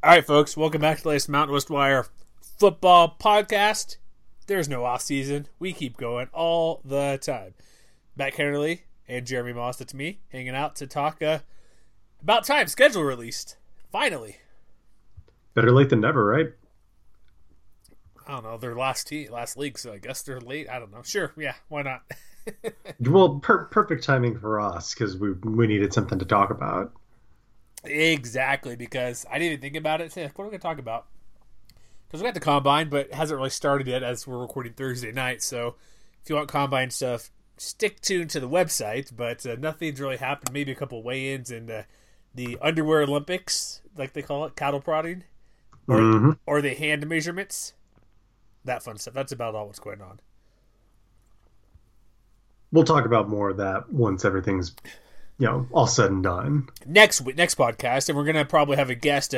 All right, folks, welcome back to the latest Mountain West Wire football podcast. There's no off season. We keep going all the time. Matt Kennerly and Jeremy Moss, that's me, hanging out to talk about time. Schedule released. Finally. Better late than never, right? I don't know. They're last league, so I guess they're late. I don't know. Sure, yeah, why not? Well, perfect timing for us because we needed something to talk about. Exactly, because I didn't even think about it. What are we going to talk about? Because we got the Combine, but it hasn't really started yet as we're recording Thursday night. So if you want Combine stuff, stick tuned to the website. But nothing's really happened. Maybe a couple weigh-ins and the underwear Olympics, like they call it, cattle prodding, or the hand measurements. That fun stuff. That's about all what's going on. We'll talk about more of that once everything's all said and done. Next podcast, and we're gonna probably have a guest.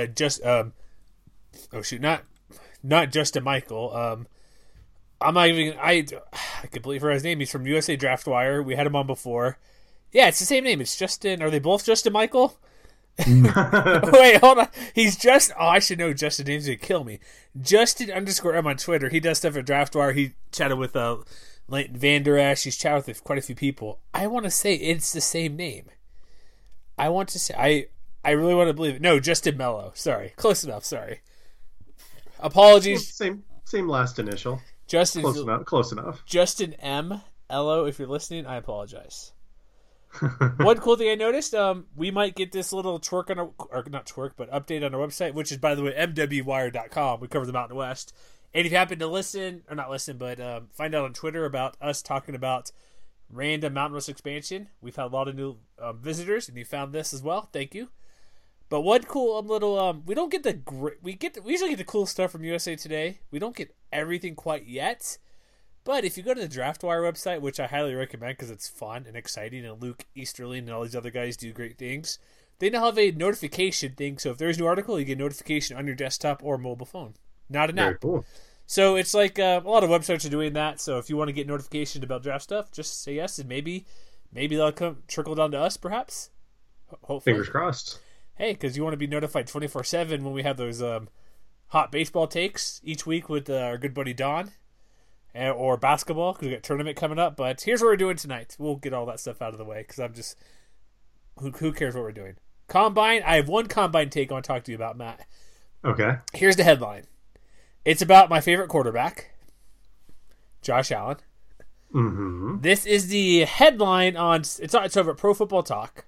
Not Justin Michael. I'm not even. I completely forgot his name. He's from USA Draft Wire. We had him on before. Yeah, it's the same name. It's Justin. Are they both Justin Michael? Wait, hold on. He's just. Oh, I should know Justin names to kill me. Justin_M on Twitter. He does stuff at Draft Wire. He chatted with Leighton Vander Esch. He's chatted with quite a few people. I want to say it's the same name. I want to say I really want to believe it. No, Justin Mello. Sorry, close enough. Sorry. Apologies. Well, same last initial. Justin. Close enough. Justin M. Ello, if you're listening, I apologize. One cool thing I noticed, we might get this little update on our website, which is, by the way, mwwire.com. We cover the Mountain West. And if you happen to listen, or not listen, but find out on Twitter about us talking about random Mountain West expansion, we've had a lot of new visitors, and you found this as well. Thank you. But one cool little, we don't get we usually get the cool stuff from USA Today. We don't get everything quite yet. But if you go to the Draft Wire website, which I highly recommend because it's fun and exciting, and Luke Easterling and all these other guys do great things, they now have a notification thing. So if there's a new article, you get a notification on your desktop or mobile phone. Not an app. Very cool. So it's like a lot of websites are doing that. So if you want to get notifications about draft stuff, just say yes, and maybe they'll trickle down to us, perhaps. Hopefully. Fingers crossed. Hey, because you want to be notified 24/7 when we have those hot baseball takes each week with our good buddy Don, or basketball because we got a tournament coming up. But here's what we're doing tonight. We'll get all that stuff out of the way because I'm just who cares what we're doing. Combine. I have one Combine take I want to talk to you about, Matt. Okay. Here's the headline. It's about my favorite quarterback, Josh Allen. Mm-hmm. This is the headline on. It's over at Pro Football Talk.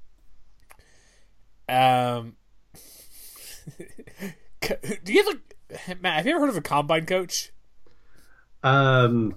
Do you have Matt? Have you ever heard of a combine coach? Well,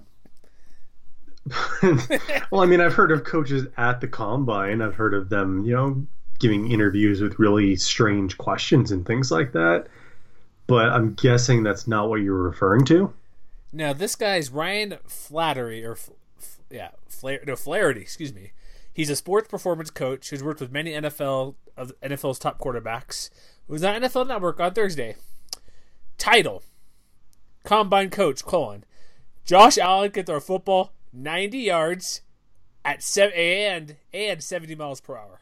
I mean, I've heard of coaches at the combine. I've heard of them, giving interviews with really strange questions and things like that. But I'm guessing that's not what you're referring to. No, this guy's Ryan Flaherty, Flaherty. Excuse me. He's a sports performance coach who's worked with many NFL's top quarterbacks. It was on NFL Network on Thursday. Title: Combine Coach: Josh Allen can throw a football 90 yards at 70 miles per hour.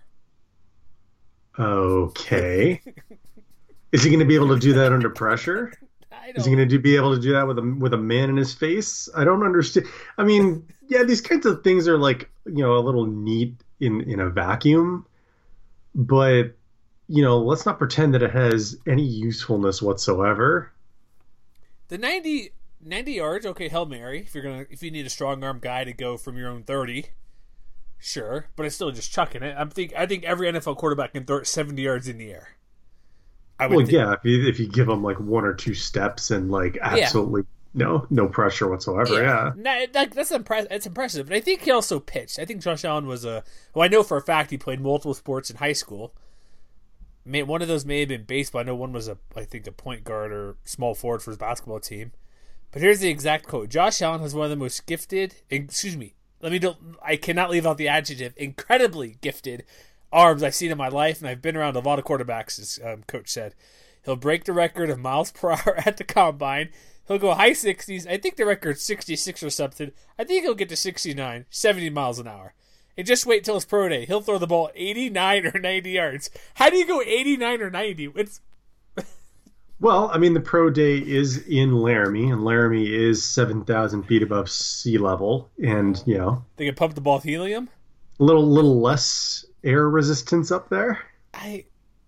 Okay. Is he going to be able to do that under pressure? Is he going to be able to do that with a man in his face? I don't understand. I mean, yeah, these kinds of things are like, a little neat in a vacuum, but let's not pretend that it has any usefulness whatsoever. The 90 yards, okay, Hail Mary. If you need a strong arm guy to go from your own 30, sure, but it's still just chucking it. I think every NFL quarterback can throw it 70 yards in the air. Yeah, if you give them like one or two steps and like absolutely no pressure whatsoever, yeah. That's impressive. It's impressive, but I think he also pitched. I think Josh Allen was I know for a fact he played multiple sports in high school. One of those may have been baseball. I know one was I think a point guard or small forward for his basketball team. But here's the exact quote: Josh Allen has one of the most gifted. Excuse me. I cannot leave out the adjective. Incredibly gifted arms I've seen in my life, and I've been around a lot of quarterbacks, as Coach said. He'll break the record of miles per hour at the combine. He'll go high 60s. I think the record's 66 or something. I think he'll get to 69, 70 miles an hour. And just wait till his pro day. He'll throw the ball 89 or 90 yards. How do you go 89 or 90? Well, I mean, the pro day is in Laramie, and Laramie is 7,000 feet above sea level, and They can pump the ball with helium. little less air resistance up there. I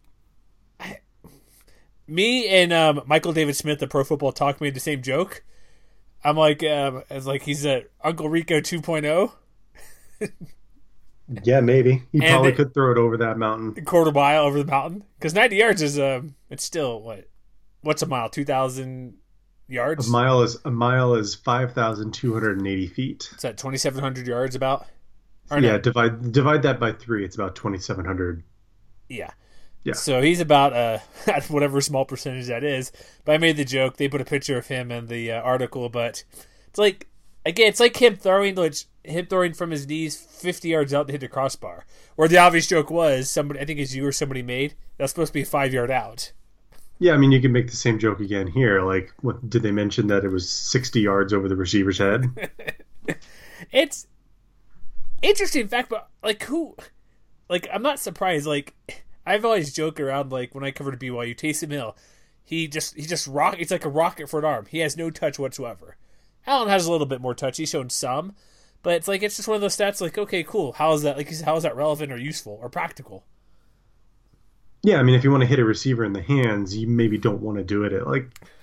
Me and Michael David Smith, the Pro Football Talk, made the same joke. I'm like, it's like he's a Uncle Rico 2.0. Yeah, maybe he And probably could throw it over that mountain. Quarter mile over the mountain, because 90 yards is it's still what's a mile? 2,000 yards. A mile is 5,280 feet. Is that 2,700 yards about? Or yeah, no? divide that by 3. It's about 2,700. Yeah. Yeah. So he's about at whatever small percentage that is. But I made the joke. They put a picture of him in the article, but it's like, again, it's like him throwing from his knees 50 yards out to hit the crossbar. Where the obvious joke was somebody, I think it's you or somebody made, that's supposed to be a 5-yard out. Yeah, I mean, you can make the same joke again here. Like, what did they mention that it was 60 yards over the receiver's head? It's interesting fact, but I'm not surprised. Like, I've always joked around, like, when I covered BYU, Taysom Hill, he just it's like a rocket for an arm. He has no touch whatsoever. Allen has a little bit more touch. He's shown some, but it's like, it's just one of those stats. Like, okay, cool. How is that? Like, how is that relevant or useful or practical? Yeah, I mean, if you want to hit a receiver in the hands, you maybe don't want to do it at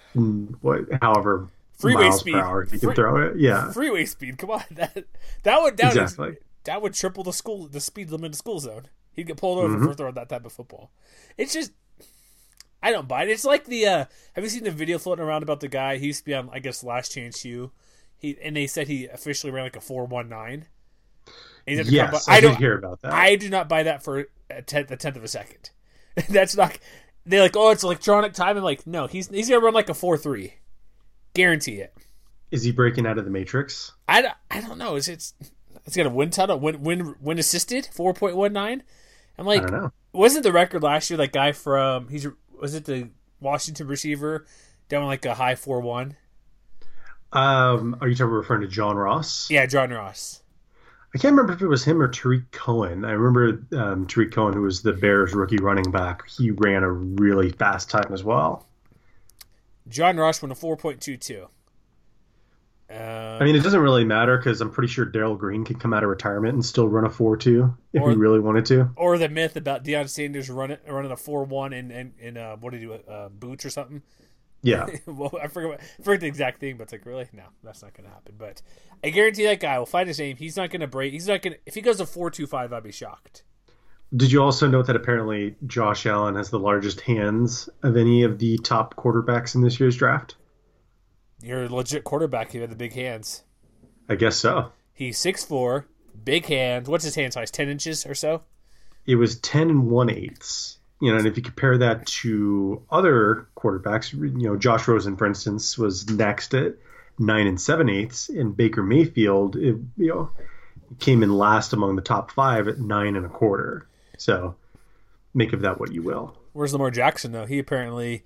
however freeway miles speed per hour you can throw it. Yeah, freeway speed. Come on, that would triple the speed limit in the school zone. He'd get pulled over for throwing that type of football. It's just, I don't buy it. It's like the have you seen the video floating around about the guy? He used to be on, I guess, Last Chance U. And they said he officially ran like a 4.19. Yes, I did hear about that. I do not buy that for a tenth of a second. That's not. They're like, oh, it's electronic time. I'm like, no, he's gonna run like a 4.3. Guarantee it. Is he breaking out of the Matrix? I don't know. It's got a win tunnel, win assisted 4.19. I'm like, I don't know. Wasn't the record last year that guy from was it the Washington receiver down like a high 4.1? Are you referring to John Ross? Yeah, John Ross. I can't remember if it was him or Tariq Cohen. I remember Tariq Cohen, who was the Bears rookie running back. He ran a really fast time as well. John Ross won a 4.22. I mean, it doesn't really matter because I'm pretty sure Darrell Green could come out of retirement and still run a 4.2 if he really wanted to. Or the myth about Deion Sanders running a 4.1 in what did he do, boots or something? Yeah. Well, I forget the exact thing, but it's like, really? No, that's not going to happen. But I guarantee that guy will find his aim. He's not going to break. He's not going to. If he goes to 4.25, I'd be shocked. Did you also note that apparently Josh Allen has the largest hands of any of the top quarterbacks in this year's draft? You're a legit quarterback. You have the big hands. I guess so. He's 6'4", big hands. What's his hand size? 10 inches or so? It was 10 1/8. And if you compare that to other quarterbacks, Josh Rosen, for instance, was next at 9 7/8, and Baker Mayfield, came in last among the top 5 at 9 1/4. So make of that what you will. Where's Lamar Jackson though? He apparently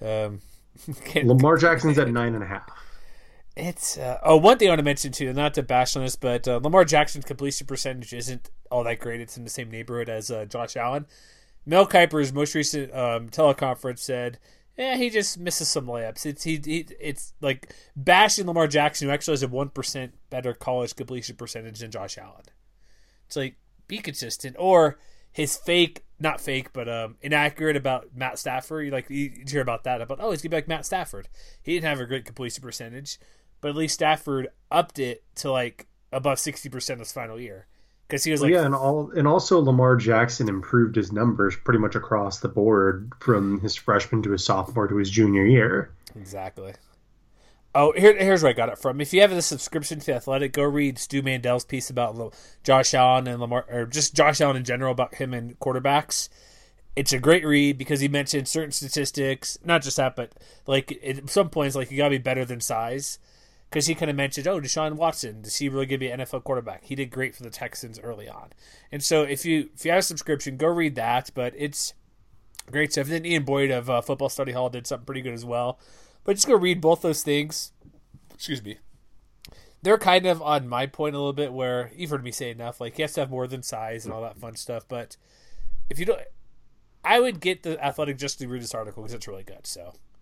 Lamar Jackson's at 9.5. It's one thing I want to mention too, not to bash on this, but Lamar Jackson's completion percentage isn't all that great. It's in the same neighborhood as Josh Allen. Mel Kiper's most recent teleconference said, he just misses some layups. It's like bashing Lamar Jackson, who actually has a 1% better college completion percentage than Josh Allen. It's like, be consistent. Or his not fake, but inaccurate about Matt Stafford. You hear about that, about, he's going to be like Matt Stafford. He didn't have a great completion percentage, but at least Stafford upped it to above 60% his final year. Because he was and also Lamar Jackson improved his numbers pretty much across the board from his freshman to his sophomore to his junior year. Exactly. Oh, here's where I got it from. If you have a subscription to The Athletic, go read Stu Mandel's piece about Josh Allen and Lamar, or just Josh Allen in general, about him and quarterbacks. It's a great read because he mentioned certain statistics, not just that, but at some points, you got to be better than size. Because he kind of mentioned, Deshaun Watson, is he really going to be an NFL quarterback? He did great for the Texans early on. And so if you have a subscription, go read that. But it's great stuff. Then Ian Boyd of Football Study Hall did something pretty good as well. But just go read both those things. Excuse me. They're kind of on my point a little bit, where you've heard me say enough. He has to have more than size and all that fun stuff. But if you don't, I would get The Athletic just to read this article because it's really good. So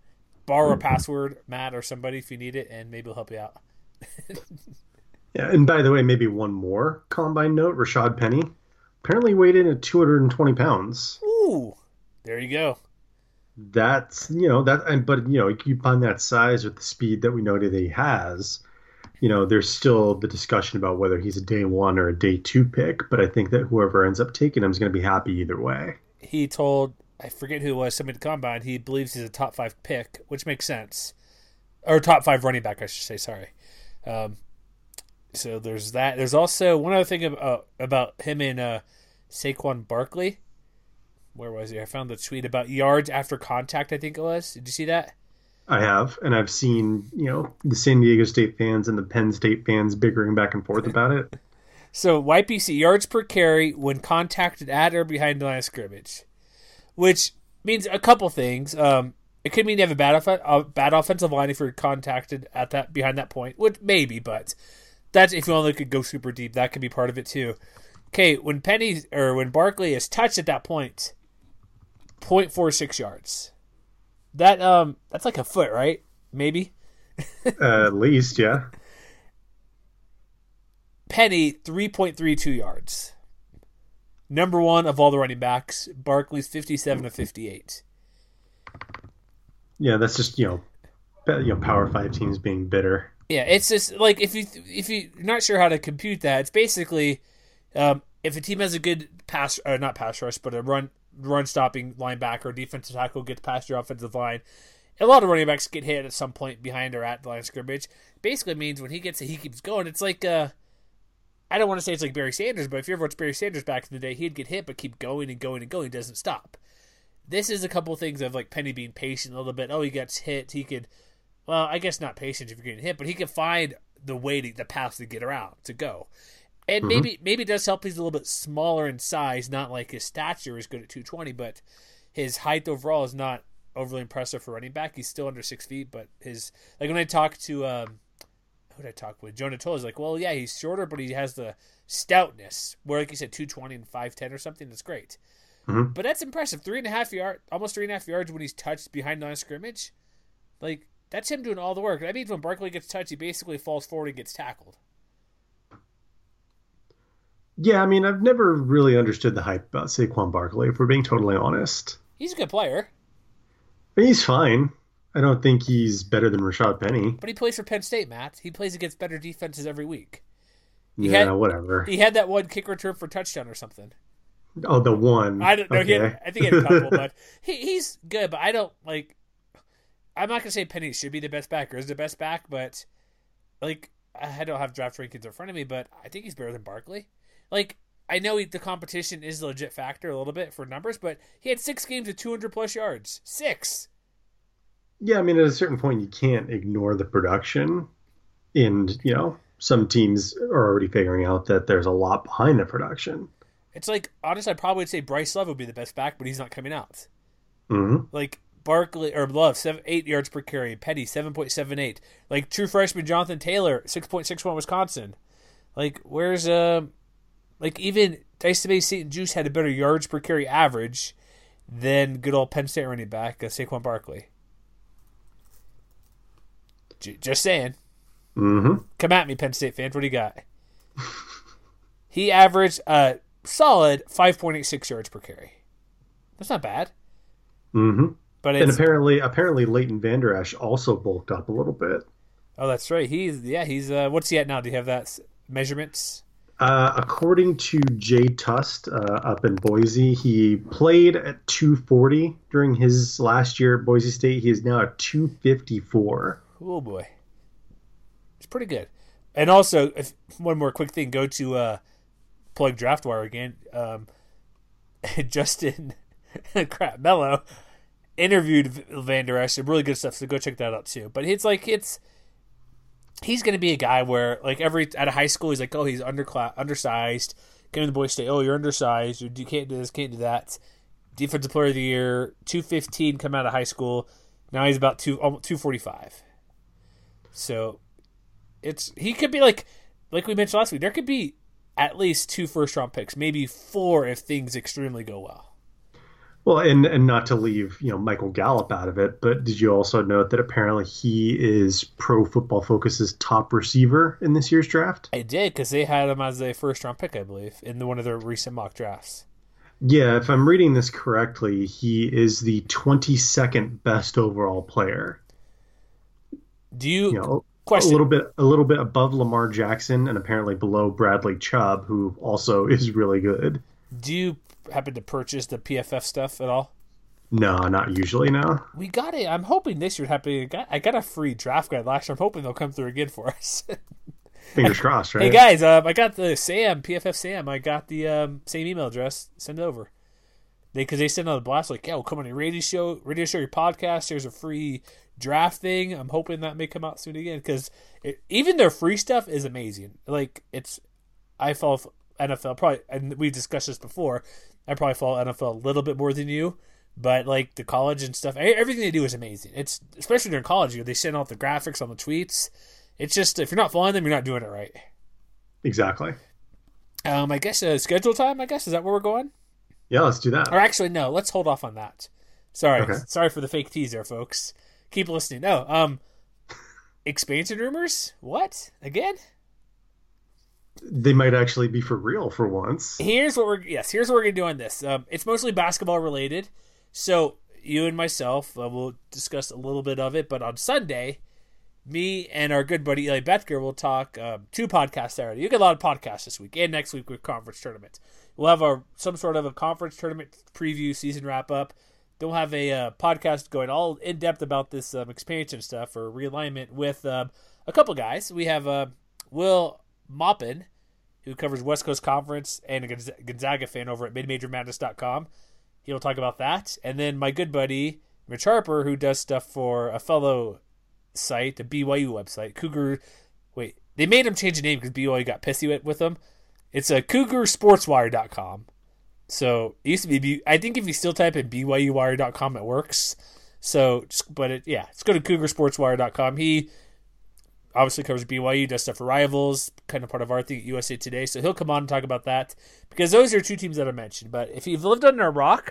borrow a password, Matt or somebody, if you need it, and maybe we'll help you out. Yeah, and by the way, maybe one more combine note: Rashad Penny apparently weighed in at 220 pounds. Ooh, there you go. That's but you find that size with the speed that we know that he has. There's still the discussion about whether he's a day one or a day two pick, but I think that whoever ends up taking him is going to be happy either way. He told, I forget who it was, somebody at the combine, he believes he's a top 5 pick, which makes sense. Or top 5 running back, I should say, sorry. So there's that. There's also one other thing about him and Saquon Barkley. Where was he? I found the tweet about yards after contact, I think it was. Did you see that? I have, and I've seen, the San Diego State fans and the Penn State fans bickering back and forth about it. So YPC, yards per carry when contacted at or behind the line of scrimmage, which means a couple things. It could mean you have a bad offensive line if you're contacted at that behind that point, which maybe, but that's if you only could go super deep. That could be part of it too. Okay, when Barkley is touched at that point, 0.46 yards. That's like a foot, right? Maybe. At least, yeah. Penny, 3.32 yards. Number one of all the running backs. Barkley's 57 of 58. Yeah, that's just Power 5 teams being bitter. Yeah, it's just like if you're not sure how to compute that, it's basically if a team has a good not pass rush, but a run stopping linebacker, defensive tackle gets past your offensive line. A lot of running backs get hit at some point behind or at the line of scrimmage. Basically means when he gets it, he keeps going. It's like I don't want to say it's like Barry Sanders, but if you ever watched Barry Sanders back in the day, he'd get hit but keep going and going and going. He doesn't stop. This is a couple of things of like Penny being patient a little bit. Oh, he gets hit. He could, well, I guess not patient if you're getting hit, but he can find the path to get around, to go. And maybe it does help he's a little bit smaller in size, not like his stature is good at 220, but his height overall is not overly impressive for running back. He's still under 6 feet, but his, like when I talked to, who did I talk with? Jonah Toll is like, well, yeah, he's shorter, but he has the stoutness, where like you said, 220 and 5'10 or something. That's great. Mm-hmm. But that's impressive. Almost 3.5 yards when he's touched behind the line of scrimmage. Like, that's him doing all the work. That means when Barkley gets touched, he basically falls forward and gets tackled. Yeah, I mean, I've never really understood the hype about Saquon Barkley, if we're being totally honest. He's a good player. He's fine. I don't think he's better than Rashad Penny. But he plays for Penn State, Matt. He plays against better defenses every week. Whatever. He had that one kick return for touchdown or something. Oh, the one. I don't know. Okay. I think he had a couple, but he's good. But I don't like. I'm not gonna say Penny should be the best back or is the best back, but like I don't have draft rankings in front of me, but I think he's better than Barkley. Like I know the competition is a legit factor a little bit for numbers, but he had 6 games with 200 plus yards. 6. Yeah, I mean, at a certain point, you can't ignore the production, and some teams are already figuring out that there's a lot behind the production. It's like, honestly, I probably would say Bryce Love would be the best back, but he's not coming out. Mm-hmm. Like, Barkley, or Love, 8 yards per carry. Petty, 7.78. Like, true freshman Jonathan Taylor, 6.61 Wisconsin. Like, where's, like, even Tyson Bay St. Juice had a better yards per carry average than good old Penn State running back, Saquon Barkley. Just saying. Mm-hmm. Come at me, Penn State fans. What do you got? He averaged solid 5.86 yards per carry. That's not bad. Mm-hmm. But apparently Leighton Vander Esch also bulked up a little bit. Oh, that's right. He's what's he at now? Do you have that measurements? According to Jay Tust up in Boise, he played at 240 during his last year at Boise State. He is now at 254. Oh boy, it's pretty good. And also, one more quick thing: go to plug DraftWire again. Justin Mello interviewed Vander Esch. Really good stuff. So go check that out too. But he's going to be a guy where like at a high school he's like, oh, he's undersized. Came to the Boys State, oh, you're undersized. You can't do this, can't do that. Defensive Player of the Year, 215 come out of high school. Now he's about 245. So he could be like we mentioned last week. There could be at least 2 first-round picks, maybe 4 if things extremely go well. Well, and not to leave, Michael Gallup out of it, but did you also note that apparently he is Pro Football Focus's top receiver in this year's draft? I did, because they had him as a first-round pick, I believe, in one of their recent mock drafts. Yeah, if I'm reading this correctly, he is the 22nd best overall player. Do you, question. A little bit above Lamar Jackson and apparently below Bradley Chubb, who also is really good. Do you happen to purchase the PFF stuff at all? No, not usually, no. We got it. I'm hoping this year happen. I got a free draft guide last year. I'm hoping they'll come through again for us. Fingers crossed, right? Hey guys, I got the PFF Sam. I got the same email address. Send it over. Because they send out a blast like, yeah, we'll come on your radio show, your podcast. Here's a free draft thing. I'm hoping that may come out soon again, because even their free stuff is amazing. Like, I follow NFL probably, and we've discussed this before. I probably follow NFL a little bit more than you, but like the college and stuff, everything they do is amazing. It's especially during college, they send out the graphics on the tweets. It's just, if you're not following them, you're not doing it right. Exactly. I guess schedule time. I guess, is that where we're going? Yeah, let's do that. Or actually, no, let's hold off on that. Sorry. Okay. Sorry for the fake teaser, folks. Keep listening. No, expansion rumors? What? Again? They might actually be for real for once. Here's what we're gonna do on this. It's mostly basketball related. So you and myself will discuss a little bit of it, but on Sunday, me and our good buddy Eli Betker will talk 2 podcasts already. You get a lot of podcasts this week and next week with conference tournaments. We'll have some sort of a conference tournament preview, season wrap up. Then we'll have a podcast going all in depth about this expansion stuff or realignment with a couple guys. We have Will Maupin, who covers West Coast Conference and a Gonzaga fan over at midmajormadness.com. He'll talk about that. And then my good buddy Rich Harper, who does stuff for a fellow site, the BYU website, Cougar. Wait, they made him change the name because BYU got pissy with them. It's a CougarSportsWire.com. So it used to be. I think if you still type in BYUWire.com, it works. So, let's go to CougarSportsWire.com. He obviously covers BYU, does stuff for Rivals, kind of part of our thing at USA Today. So he'll come on and talk about that, because those are 2 teams that I mentioned. But if you've lived under a rock,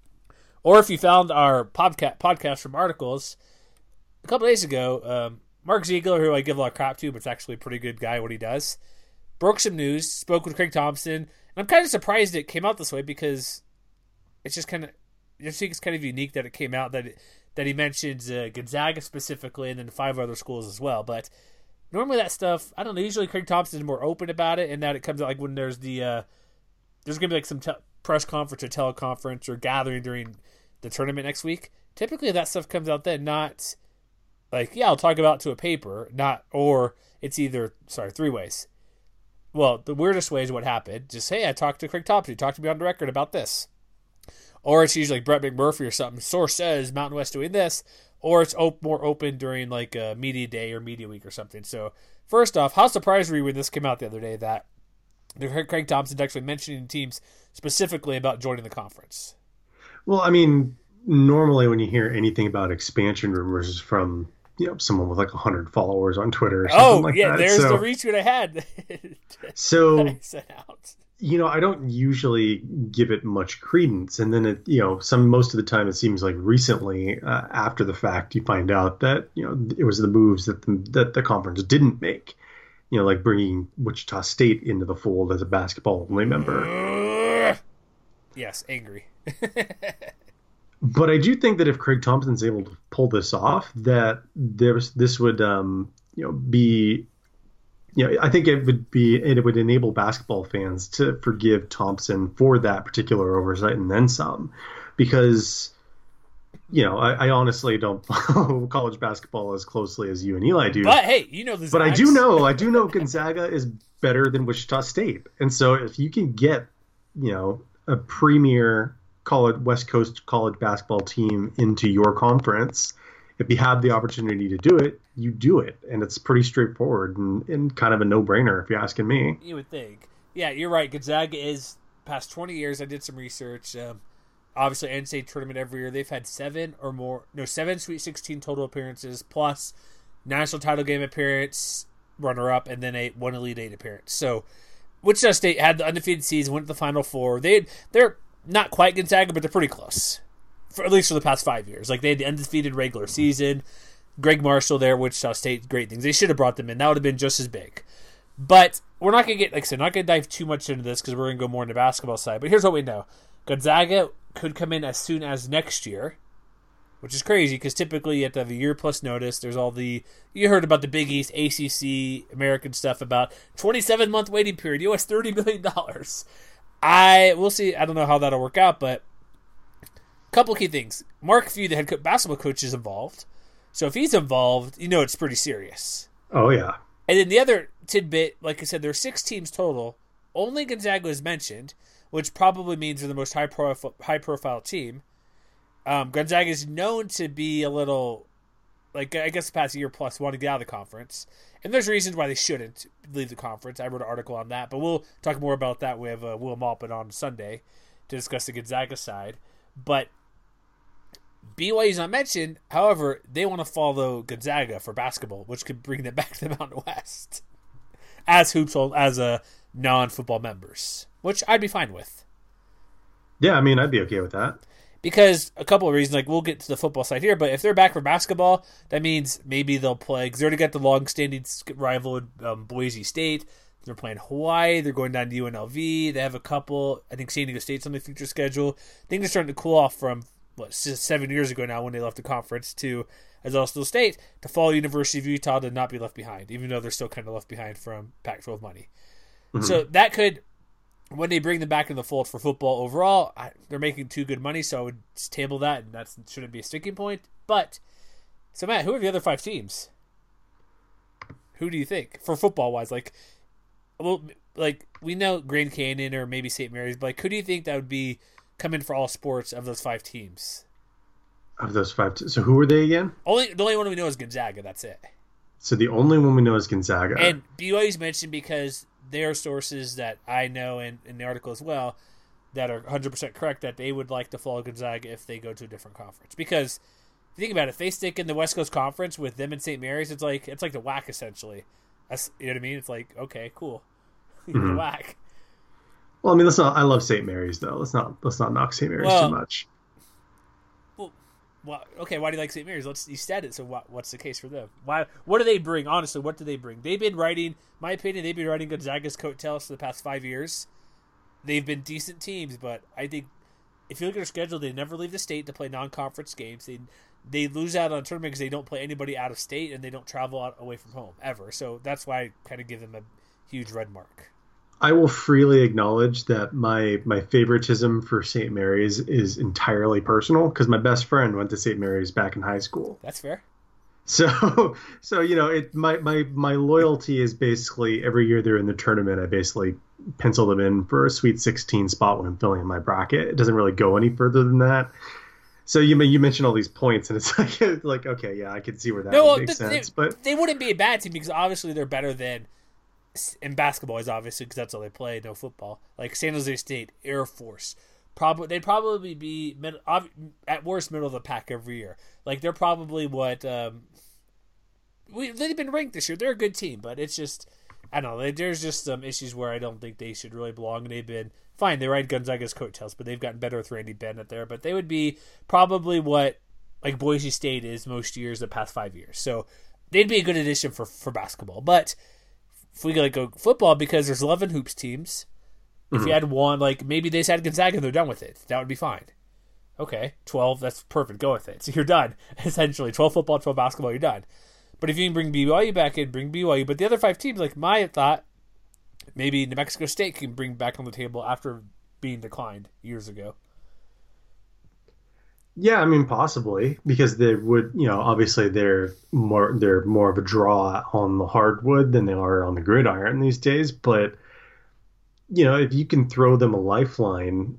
or if you found our podcast from articles a couple days ago, Mark Ziegler, who I give a lot of crap to, but it's actually a pretty good guy what he does, broke some news, spoke with Craig Thompson, and I'm kind of surprised it came out this way, because it's just kind of, I think it's kind of unique that it came out that he mentions Gonzaga specifically, and then 5 other schools as well. But normally that stuff, I don't know. Usually Craig Thompson is more open about it, and that it comes out like when there's there's gonna be like some press conference or teleconference or gathering during the tournament next week. Typically that stuff comes out then, not like, yeah, I'll talk about it to a paper, or it's either 3 ways. Well, the weirdest way is what happened. Just, hey, I talked to Craig Thompson. He talked to me on the record about this. Or it's usually like Brett McMurphy or something. Source says Mountain West doing this. Or it's more open during like a media day or media week or something. So first off, how surprised were you when this came out the other day that Craig Thompson actually mentioning teams specifically about joining the conference? Well, I mean, normally when you hear anything about expansion rumors from someone with like 100 followers on Twitter or something like that. There's the retweet I had. So I sent out. I don't usually give it much credence, and then most of the time it seems like recently, after the fact, you find out that it was the moves that the conference didn't make, like bringing Wichita State into the fold as a basketball only member. Yes, angry. But I do think that if Craig Thompson's able to pull this off, that this would be. I think it would enable basketball fans to forgive Thompson for that particular oversight and then some, because, I honestly don't follow college basketball as closely as you and Eli do. But hey, the Zags. But I do know Gonzaga is better than Wichita State, and so if you can get, a premier West Coast college basketball team into your conference, if you have the opportunity to do it, you do it. And it's pretty straightforward and kind of a no-brainer, if you're asking me. You would think. Yeah, you're right. Gonzaga is, past 20 years, I did some research. Obviously, NCAA tournament every year. They've had 7 Sweet 16 total appearances, plus national title game appearance, runner-up, and then one Elite 8 appearance. So, Wichita State had the undefeated season, went to the Final Four. They're not quite Gonzaga, but they're pretty close. for at least for the past 5 years. Like, they had the undefeated regular season. Greg Marshall there, Wichita State, great things. They should have brought them in. That would have been just as big. But we're not going to get, like I said, not going to dive too much into this because we're going to go more into the basketball side. But here's what we know. Gonzaga could come in as soon as next year, which is crazy because typically you have to have a year plus notice. There's all the, you heard about the Big East, ACC, American stuff about 27-month waiting period, US $30 million. We'll see. I don't know how that'll work out, but a couple key things. Mark Few, the head basketball coach, is involved. So if he's involved, you know it's pretty serious. Oh, yeah. And then the other tidbit, like I said, there are 6 teams total. Only Gonzaga is mentioned, which probably means they're the most high-profile team. Gonzaga is known to be a little, like, I guess the past year plus want to get out of the conference. And there's reasons why they shouldn't leave the conference. I wrote an article on that, but we'll talk more about that. We have Will Maupin on Sunday to discuss the Gonzaga side. But BYU's not mentioned. However, they want to follow Gonzaga for basketball, which could bring them back to the Mountain West as non-football members, which I'd be fine with. Yeah, I mean, I'd be okay with that. Because a couple of reasons, like we'll get to the football side here, but if they're back for basketball, that means maybe they'll play, because they already got the long-standing rival Boise State. They're playing Hawaii. They're going down to UNLV. They have a couple, I think San Diego State's on the future schedule. Things are starting to cool off from 7 years ago now when they left the conference to Arizona State to follow University of Utah to not be left behind, even though they're still kind of left behind from Pac-12 money. Mm-hmm. So that could, when they bring them back in the fold for football overall, they're making too good money, so I would table that, and that shouldn't be a sticking point. But, so Matt, who are the other 5 teams? Who do you think? For football-wise, we know Grand Canyon or maybe St. Mary's, but who do you think that would be come in for all sports of those 5 teams? Of those 5 teams. So who are they again? The only one we know is Gonzaga. That's it. So the only one we know is Gonzaga. And BYU's mentioned because there are sources that I know in the article as well that are 100% correct that they would like to follow Gonzaga if they go to a different conference. Because if you think about it, if they stick in the West Coast Conference with them and St. Mary's, it's like the WAC essentially. That's, you know what I mean? It's like, okay, cool. The WAC. Well, I mean, I love St. Mary's though. Let's not knock St. Mary's too much. Well, okay. Why do you like St. Mary's? You said it. So what's the case for them? Why? What do they bring? Honestly, what do they bring? They've been writing, my opinion, Gonzaga's coattails for the past 5 years. They've been decent teams, but I think if you look at their schedule, they never leave the state to play non-conference games. They lose out on a tournament because they don't play anybody out of state and they don't travel away from home ever. So that's why I kind of give them a huge red mark. I will freely acknowledge that my favoritism for St. Mary's is entirely personal because my best friend went to St. Mary's back in high school. That's fair. So you know, my loyalty is basically every year they're in the tournament, I basically pencil them in for a Sweet 16 spot when I'm filling in my bracket. It doesn't really go any further than that. So you mentioned all these points, and it's like okay, yeah, I can see where that would make sense. But they wouldn't be a bad team because obviously they're better than. And basketball is obviously because that's all they play, no football. Like San Jose State, Air Force, they'd probably be at worst middle of the pack every year. Like they're probably what they've been ranked this year. They're a good team, but it's just I don't know. There's just some issues where I don't think they should really belong. They've been fine. They ride Gonzaga's coattails, but they've gotten better with Randy Bennett there. But they would be probably what like Boise State is most years the past 5 years. So they'd be a good addition for basketball, but. If we go football, because there's 11 hoops teams, if you had one, like maybe they just had Gonzaga and they're done with it, that would be fine. Okay, 12, that's perfect. Go with it. So you're done. Essentially, 12 football, 12 basketball, you're done. But if you can bring BYU back in, bring BYU. But the other 5 teams, like my thought, maybe New Mexico State can bring back on the table after being declined years ago. Yeah, I mean possibly because they would, you know, obviously they're more of a draw on the hardwood than they are on the gridiron these days. But you know, if you can throw them a lifeline,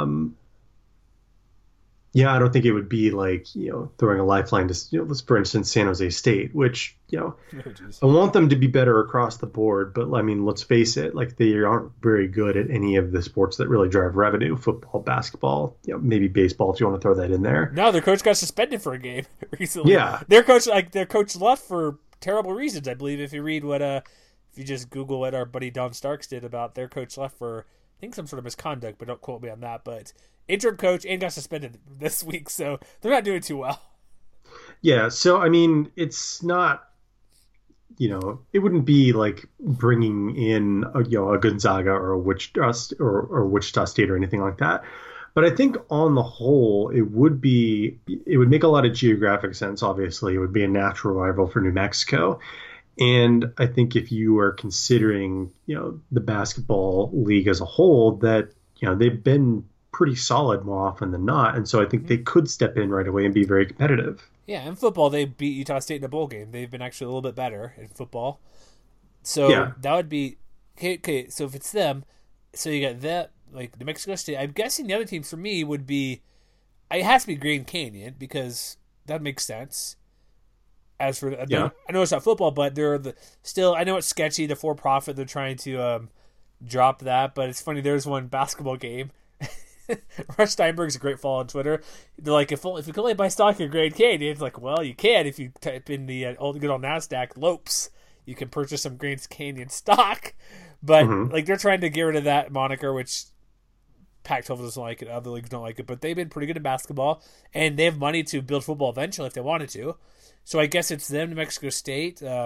yeah, I don't think it would be like, you know, throwing a lifeline to, you know, let's for instance San Jose State, which, you know, I want them to be better across the board, but I mean, let's face it, like they aren't very good at any of the sports that really drive revenue: football, basketball, you know, maybe baseball if you want to throw that in there. No, their coach got suspended for a game recently. Yeah, their coach left for terrible reasons. I believe if you read if you just Google what our buddy Don Starks did about their coach left for, I think some sort of misconduct, but don't quote me on that. But interim coach and got suspended this week, so they're not doing too well. Yeah, so I mean, it's not, it wouldn't be like bringing in a Gonzaga or a Wichita or Wichita State or anything like that. But I think on the whole, it would make a lot of geographic sense. Obviously, it would be a natural rival for New Mexico. And I think if you are considering, the basketball league as a whole, that, they've been pretty solid more often than not. And so I think they could step in right away and be very competitive. Yeah, in football, they beat Utah State in a bowl game. They've been actually a little bit better in football. So that would be okay. So if it's them, so you got that, like New Mexico State. I'm guessing the other team for me would be, it has to be Grand Canyon because that makes sense. As for I know it's not football, but they're still. I know it's sketchy. The for-profit, they're trying to drop that, but it's funny. There's one basketball game. Rush Steinberg's a great follow on Twitter. They're like, if you can only buy stock in Grand Canyon, it's like, well, you can if you type in the good old NASDAQ Lopes. You can purchase some Grand Canyon stock, but like they're trying to get rid of that moniker, which Pac-12 doesn't like it, other leagues don't like it. But they've been pretty good in basketball, and they have money to build football eventually if they wanted to. So I guess it's them, New Mexico State. I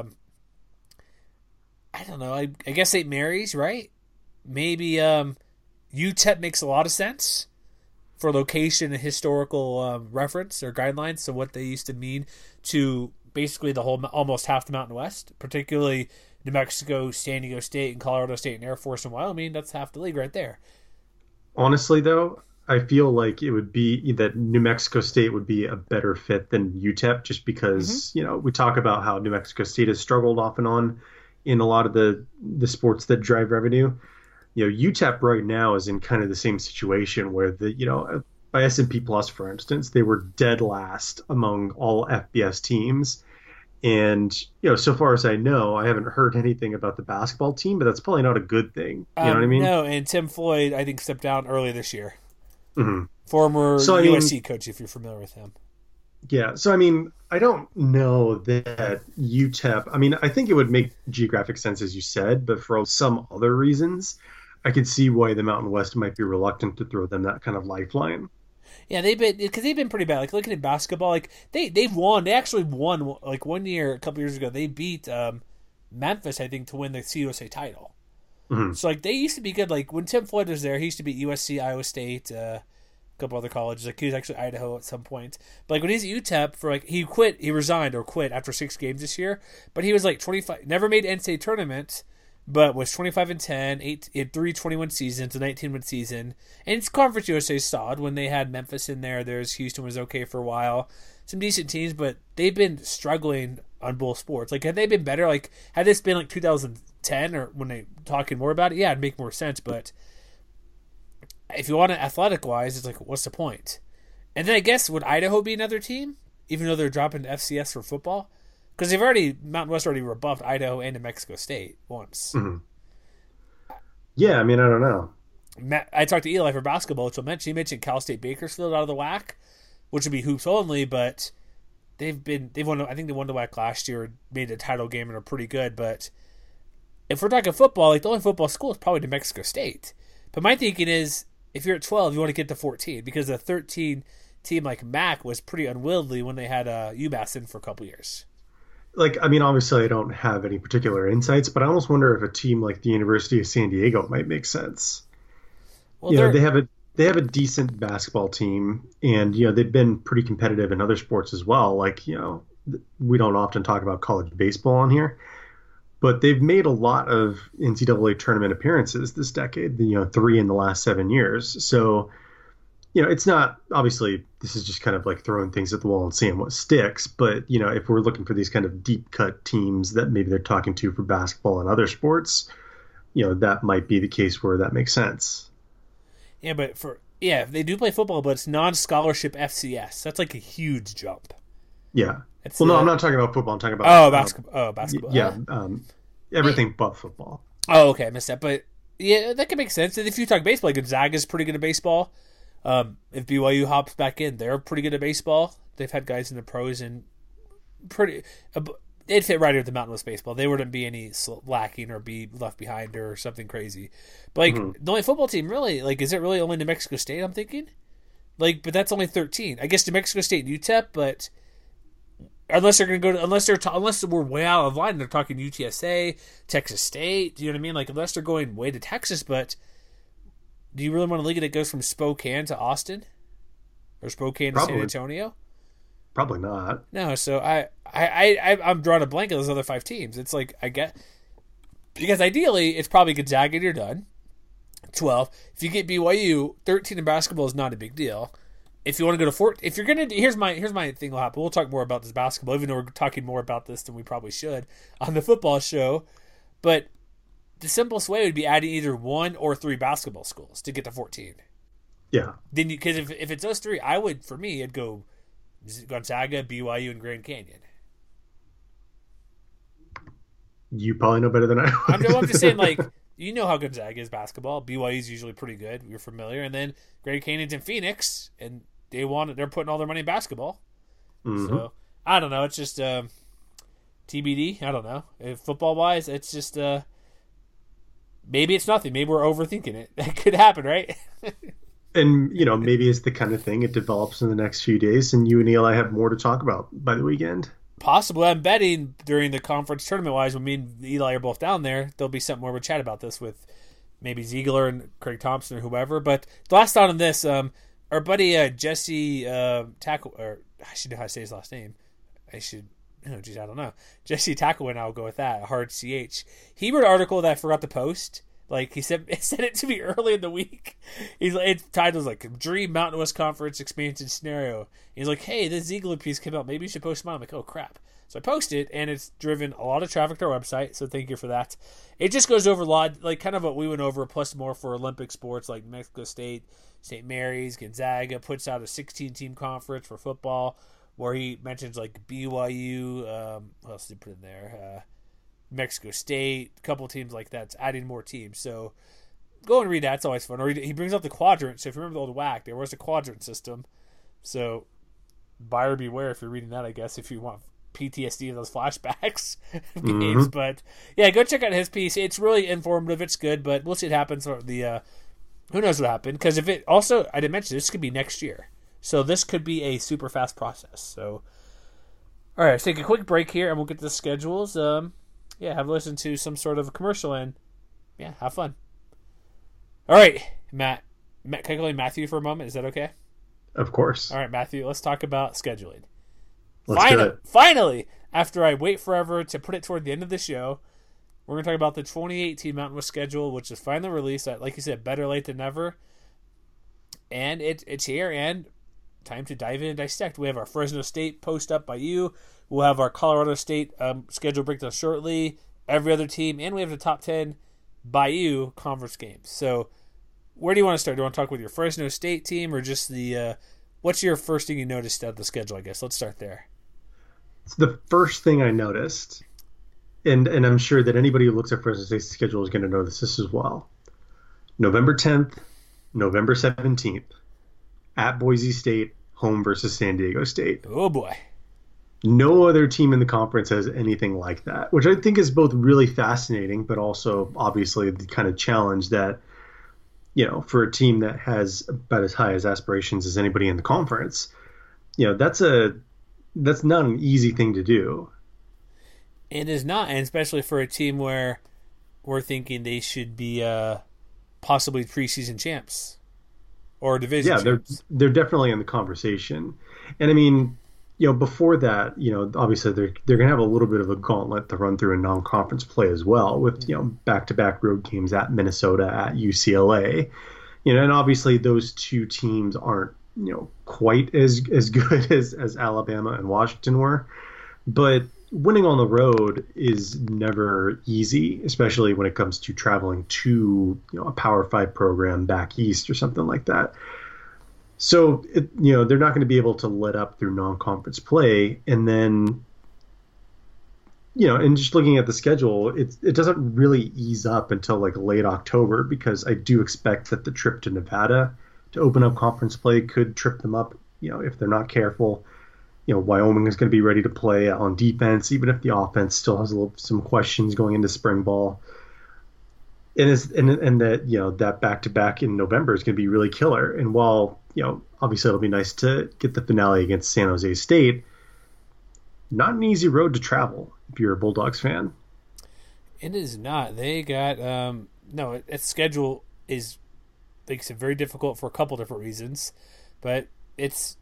don't know. I guess St. Mary's, right? Maybe UTEP makes a lot of sense for location and historical reference or guidelines. So what they used to mean to basically the whole, almost half the Mountain West, particularly New Mexico, San Diego State, and Colorado State, and Air Force, and Wyoming. That's half the league right there. Honestly, though, I feel like it would be that New Mexico State would be a better fit than UTEP just because, we talk about how New Mexico State has struggled off and on in a lot of the sports that drive revenue. UTEP right now is in kind of the same situation where by S&P Plus, for instance, they were dead last among all FBS teams. And, so far as I know, I haven't heard anything about the basketball team, but that's probably not a good thing. You know what I mean? No, and Tim Floyd, I think, stepped down early this year. Mm-hmm. Former USC coach, if you're familiar with him. Yeah, so I don't know that UTEP. I think it would make geographic sense, as you said, but for some other reasons, I could see why the Mountain West might be reluctant to throw them that kind of lifeline. Yeah, they've been pretty bad. Like looking at basketball, like they've won. They actually won like 1 year, a couple years ago. They beat Memphis, I think, to win the CUSA title. Mm-hmm. So like they used to be good. Like when Tim Floyd was there, he used to beat USC, Iowa State, a couple other colleges. Like he was actually Idaho at some point. But like when he's at UTEP for he resigned after 6 games this year. But he was like 25, never made NCAA tournament, but was 25-10, 3 21 seasons, a 19-win season. And it's Conference USA solid. When they had Memphis in there, Houston was okay for a while. Some decent teams, but they've been struggling on both sports. Like, had they been better? Like, had this been like 2010 or when they talking more about it, yeah, it'd make more sense. But if you want it athletic-wise, it's like, what's the point? And then I guess, would Idaho be another team, even though they're dropping to FCS for football? Because Mountain West already rebuffed Idaho and New Mexico State once. Mm-hmm. Yeah, I don't know. I talked to Eli for basketball, which he mentioned Cal State Bakersfield out of the WAC, which would be hoops only, but they've won. I think they won the WAC last year, made the title game, and are pretty good. But if we're talking football, like the only football school is probably New Mexico State. But my thinking is, if you're at 12, you want to get to 14 because the 13 team like MAC was pretty unwieldy when they had UMass in for a couple years. Obviously I don't have any particular insights, but I almost wonder if a team like the University of San Diego might make sense. Well, they have a decent basketball team, and they've been pretty competitive in other sports as well. Like we don't often talk about college baseball on here, but they've made a lot of NCAA tournament appearances this decade. 3 in the last 7 years. So it's not, obviously this is just kind of like throwing things at the wall and seeing what sticks. But, if we're looking for these kind of deep cut teams that maybe they're talking to for basketball and other sports, that might be the case where that makes sense. Yeah, but they do play football, but it's non-scholarship FCS. That's like a huge jump. Yeah. I'm not talking about football. I'm talking about basketball. Yeah, everything but football. Oh, okay, I missed that. But yeah, that could make sense. And if you talk baseball, Gonzaga's pretty good at baseball. If BYU hops back in, they're pretty good at baseball. They've had guys in the pros and they'd fit right in with the Mountain West baseball. They wouldn't be any lacking or be left behind or something crazy. But the only football team really, is it really only New Mexico State? I'm thinking. Like, but that's only 13. I guess New Mexico State and UTEP, but unless they're going to go to, unless we're way out of line, they're talking UTSA, Texas State. Do you know what I mean? Like, unless they're going way to Texas, but do you really want a league that goes from Spokane to Austin or Spokane to San Antonio? Probably not. No. So I'm drawing a blank of those other 5 teams. It's like I get because ideally it's probably Gonzaga and you're done. 12. If you get BYU, 13 in basketball is not a big deal. If you want to go to 14, if you're gonna, here's my thing will happen. We'll talk more about this basketball, even though we're talking more about this than we probably should on the football show. But the simplest way would be adding either 1 or 3 basketball schools to get to 14. Yeah. Then because if it's those 3, for me, I'd go Gonzaga, BYU, and Grand Canyon. You probably know better than I do. I'm just saying, like, you know how Gonzaga is basketball. BYU is usually pretty good. You're familiar. And then Grand Canyon's in Phoenix, and they're putting all their money in basketball. Mm-hmm. So, I don't know. It's just TBD. I don't know. Football-wise, it's just maybe it's nothing. Maybe we're overthinking it. That could happen, right? And, maybe it's the kind of thing it develops in the next few days, and you and Eli have more to talk about by the weekend. Possibly. I'm betting during the conference tournament-wise, when me and Eli are both down there, there'll be something where we'll chat about this with maybe Ziegler and Craig Thompson or whoever. But the last thought on this, our buddy Jesse Tackle, or I should know how to say his last name. I don't know. Jesse Tacklewin, I'll go with that. Hard CH. He wrote an article that I forgot to post. Like, he sent it to me early in the week. Its title was like, Dream Mountain West Conference Expansion Scenario. He's like, hey, this Ziegler piece came out. Maybe you should post mine. I'm like, oh, crap. So I posted, and it's driven a lot of traffic to our website, so thank you for that. It just goes over a lot, like kind of what we went over, plus more for Olympic sports like Mexico State, St. Mary's, Gonzaga, puts out a 16-team conference for football, where he mentions like BYU, what else did he put in there? Mexico State, a couple teams like that. It's adding more teams. So go and read that. It's always fun. Or he brings up the quadrant. So if you remember the old WAC, there was a quadrant system. So buyer beware if you're reading that, I guess, if you want PTSD of those flashbacks of games. But yeah, go check out his piece. It's really informative. It's good, but we'll see what happens. Who knows what happened? Because if it also, I didn't mention, this could be next year. So this could be a super fast process. So, all right, let's take a quick break here, and we'll get to the schedules. Have listened to some sort of a commercial and, have fun. All right, Matt, can I call you Matthew for a moment? Is that okay? Of course. All right, Matthew, let's talk about scheduling. Let's do it. Finally, after I wait forever to put it toward the end of the show, we're going to talk about the 2018 Mountain West schedule, which is finally released. Like you said, better late than never. And it's here, and time to dive in and dissect. We have our Fresno State post up by you. We'll have our Colorado State schedule breakdown shortly, every other team, and we have the top 10 by you conference games. So where do you want to start? Do you want to talk with your Fresno State team or just what's your first thing you noticed out of the schedule, I guess? Let's start there. The first thing I noticed, and I'm sure that anybody who looks at Fresno State's schedule is going to notice this as well. November 10th, November 17th, at Boise State, home versus San Diego State. Oh, boy. No other team in the conference has anything like that, which I think is both really fascinating, but also obviously the kind of challenge that, for a team that has about as high as aspirations as anybody in the conference, that's not an easy thing to do. It is not, and especially for a team where we're thinking they should be possibly preseason champs or division champs. They're definitely in the conversation. And I mean, before that, obviously they're going to have a little bit of a gauntlet to run through in non-conference play as well with, back-to-back road games at Minnesota, at UCLA. And obviously those two teams aren't, quite as good as Alabama and Washington were. But winning on the road is never easy, especially when it comes to traveling to, a Power 5 program back east or something like that. So, they're not going to be able to let up through non-conference play. And then, and just looking at the schedule, it doesn't really ease up until like late October, because I do expect that the trip to Nevada to open up conference play could trip them up, if they're not careful. Wyoming is going to be ready to play on defense, even if the offense still has some questions going into spring ball. And that, that back-to-back in November is going to be really killer. And while, obviously it'll be nice to get the finale against San Jose State. Not an easy road to travel if you're a Bulldogs fan. It is not. They got no. Its schedule makes it very difficult for a couple different reasons, but it's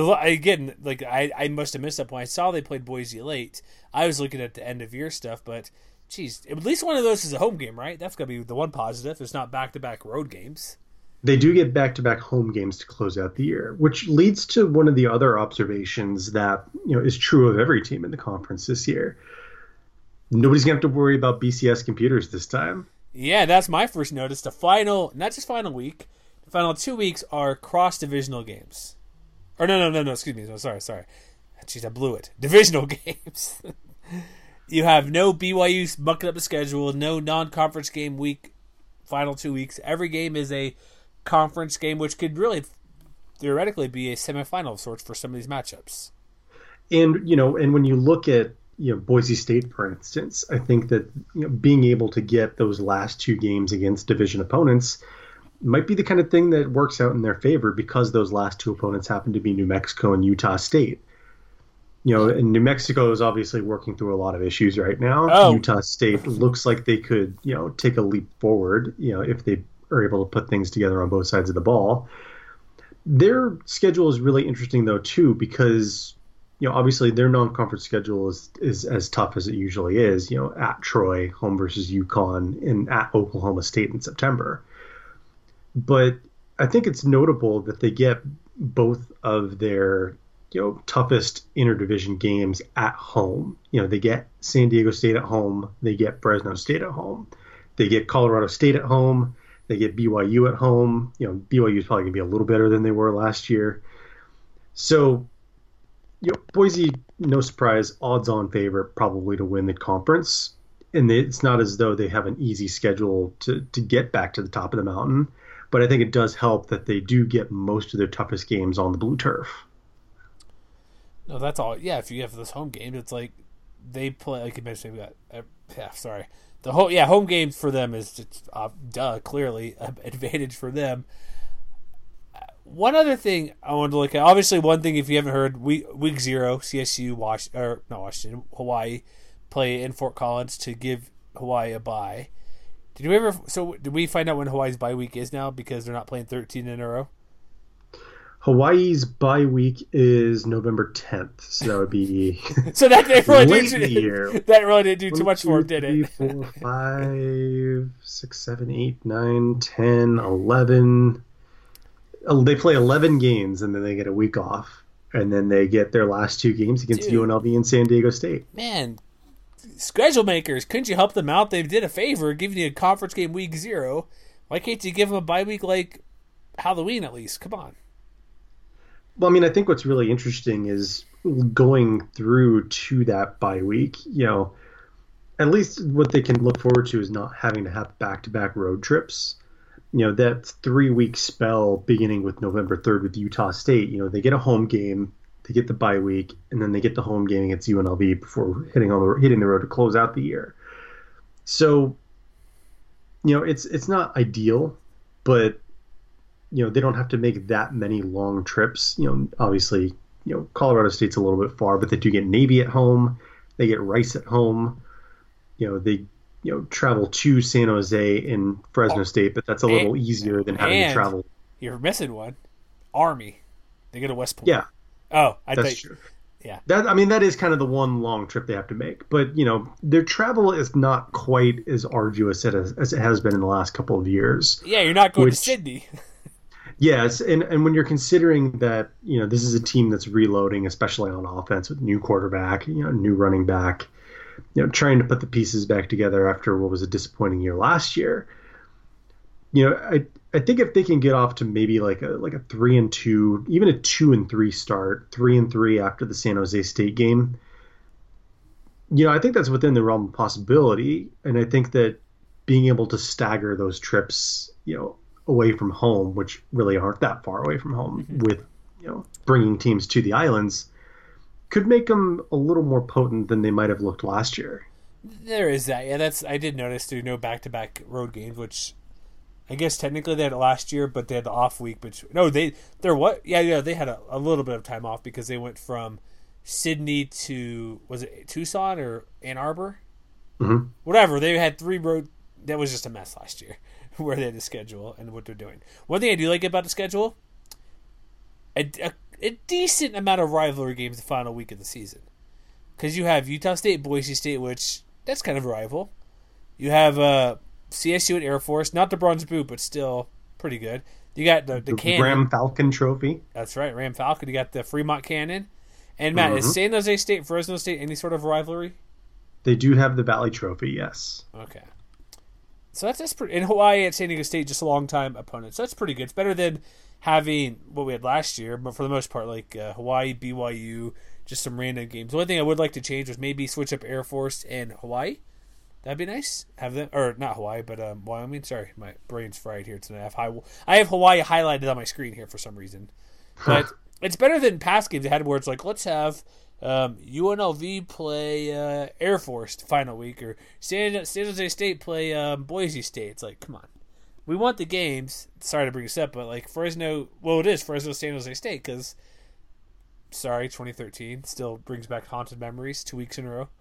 I must have missed up when I saw they played Boise late. I was looking at the end of year stuff, but geez, at least one of those is a home game, right? That's gonna be the one positive. It's not back-to-back road games. They do get back-to-back home games to close out the year, which leads to one of the other observations that is true of every team in the conference this year. Nobody's going to have to worry about BCS computers this time. Yeah, that's my first notice. The final, not just final week, the final 2 weeks are cross-divisional games. Or no, excuse me. No, sorry. Jeez, I blew it. Divisional games. You have no BYU mucking up the schedule, no non-conference game week, final 2 weeks. Every game is a conference game, which could really theoretically be a semifinal of sorts for some of these matchups. And, and when you look at, Boise State, for instance, I think that being able to get those last 2 games against division opponents might be the kind of thing that works out in their favor because those last 2 opponents happen to be New Mexico and Utah State. And New Mexico is obviously working through a lot of issues right now. Oh. Utah State looks like they could, take a leap forward, if they are able to put things together on both sides of the ball. Their schedule is really interesting, though, too, because obviously their non-conference schedule is as tough as it usually is, at Troy, home versus UConn, and at Oklahoma State in September. But I think it's notable that they get both of their, toughest interdivision games at home. They get San Diego State at home. They get Fresno State at home. They get Colorado State at home. They get BYU at home. BYU is probably going to be a little better than they were last year. So, Boise, no surprise, odds-on favorite probably to win the conference. And it's not as though they have an easy schedule to get back to the top of the mountain. But I think it does help that they do get most of their toughest games on the blue turf. No, that's all. Yeah, if you have this home game, it's like they play, like you mentioned, the home game for them is just, clearly an advantage for them. One other thing I wanted to look at, obviously one thing if you haven't heard, week 0, Hawaii play in Fort Collins to give Hawaii a bye. Did we find out when Hawaii's bye week is now because they're not playing 13 in a row? Hawaii's bye week is November 10th, so that would be so that really late in the year. That really didn't do too much for him, did it? 3, 4, 5, 6, 7, 8, 9, 10, 11. They play 11 games and then they get a week off, and then they get their last 2 games against UNLV and San Diego State. Man, schedule makers, couldn't you help them out? They did a favor, giving you a conference game week 0. Why can't you give them a bye week like Halloween at least? Come on. Well, I think what's really interesting is going through to that bye week, at least what they can look forward to is not having to have back-to-back road trips. That 3-week spell beginning with November 3rd with Utah State, they get a home game, they get the bye week, and then they get the home game against UNLV before hitting the road to close out the year. So, it's not ideal, but they don't have to make that many long trips. Obviously, Colorado State's a little bit far, but they do get Navy at home. They get Rice at home. They travel to San Jose and Fresno State, but that's a little easier than having to travel. You're missing one. Army. They go to West Point. Yeah. Oh, that's true. Yeah. That is kind of the one long trip they have to make. But, their travel is not quite as arduous as it has been in the last couple of years. Yeah, you're not going to Sydney. Yes, and when you're considering that, this is a team that's reloading, especially on offense with new quarterback, new running back, trying to put the pieces back together after what was a disappointing year last year. I think if they can get off to maybe like a 3-2, even a 2-3 start, 3-3 after the San Jose State game, I think that's within the realm of possibility. And I think that being able to stagger those trips, away from home, which really aren't that far away from home, with bringing teams to the islands, could make them a little more potent than they might have looked last year. There is that. Yeah, I did notice there are no back-to-back road games, which I guess technically they had it last year, but they had the off week. They're what? Yeah. They had a little bit of time off because they went from Sydney to, was it Tucson or Ann Arbor? Mm-hmm. Whatever. They had 3 road. That was just a mess last year where they had the schedule and what they're doing. One thing I do like about the schedule, a decent amount of rivalry games the final week of the season. Because you have Utah State, Boise State, which that's kind of a rival. You have CSU and Air Force, not the Bronze Boot, but still pretty good. You got the Cannon. Ram Falcon Trophy. That's right, Ram Falcon. You got the Fremont Cannon. And Matt, is San Jose State, Fresno State any sort of rivalry? They do have the Valley Trophy, yes. Okay. So that's pretty. In Hawaii at San Diego State, just a long time opponent. So that's pretty good. It's better than having what we had last year, but for the most part, like Hawaii, BYU, just some random games. The only thing I would like to change was maybe switch up Air Force and Hawaii. That'd be nice. Have them, or not Hawaii, but Wyoming. Sorry, my brain's fried here tonight. I have Hawaii highlighted on my screen here for some reason. But it's better than past games they had where it's like, let's have UNLV play Air Force final week, or San Jose State play Boise State. It's like, come on. We want the games. Sorry to bring this up, but like Fresno, well, it is Fresno San Jose State because, sorry, 2013 still brings back haunted memories 2 weeks in a row.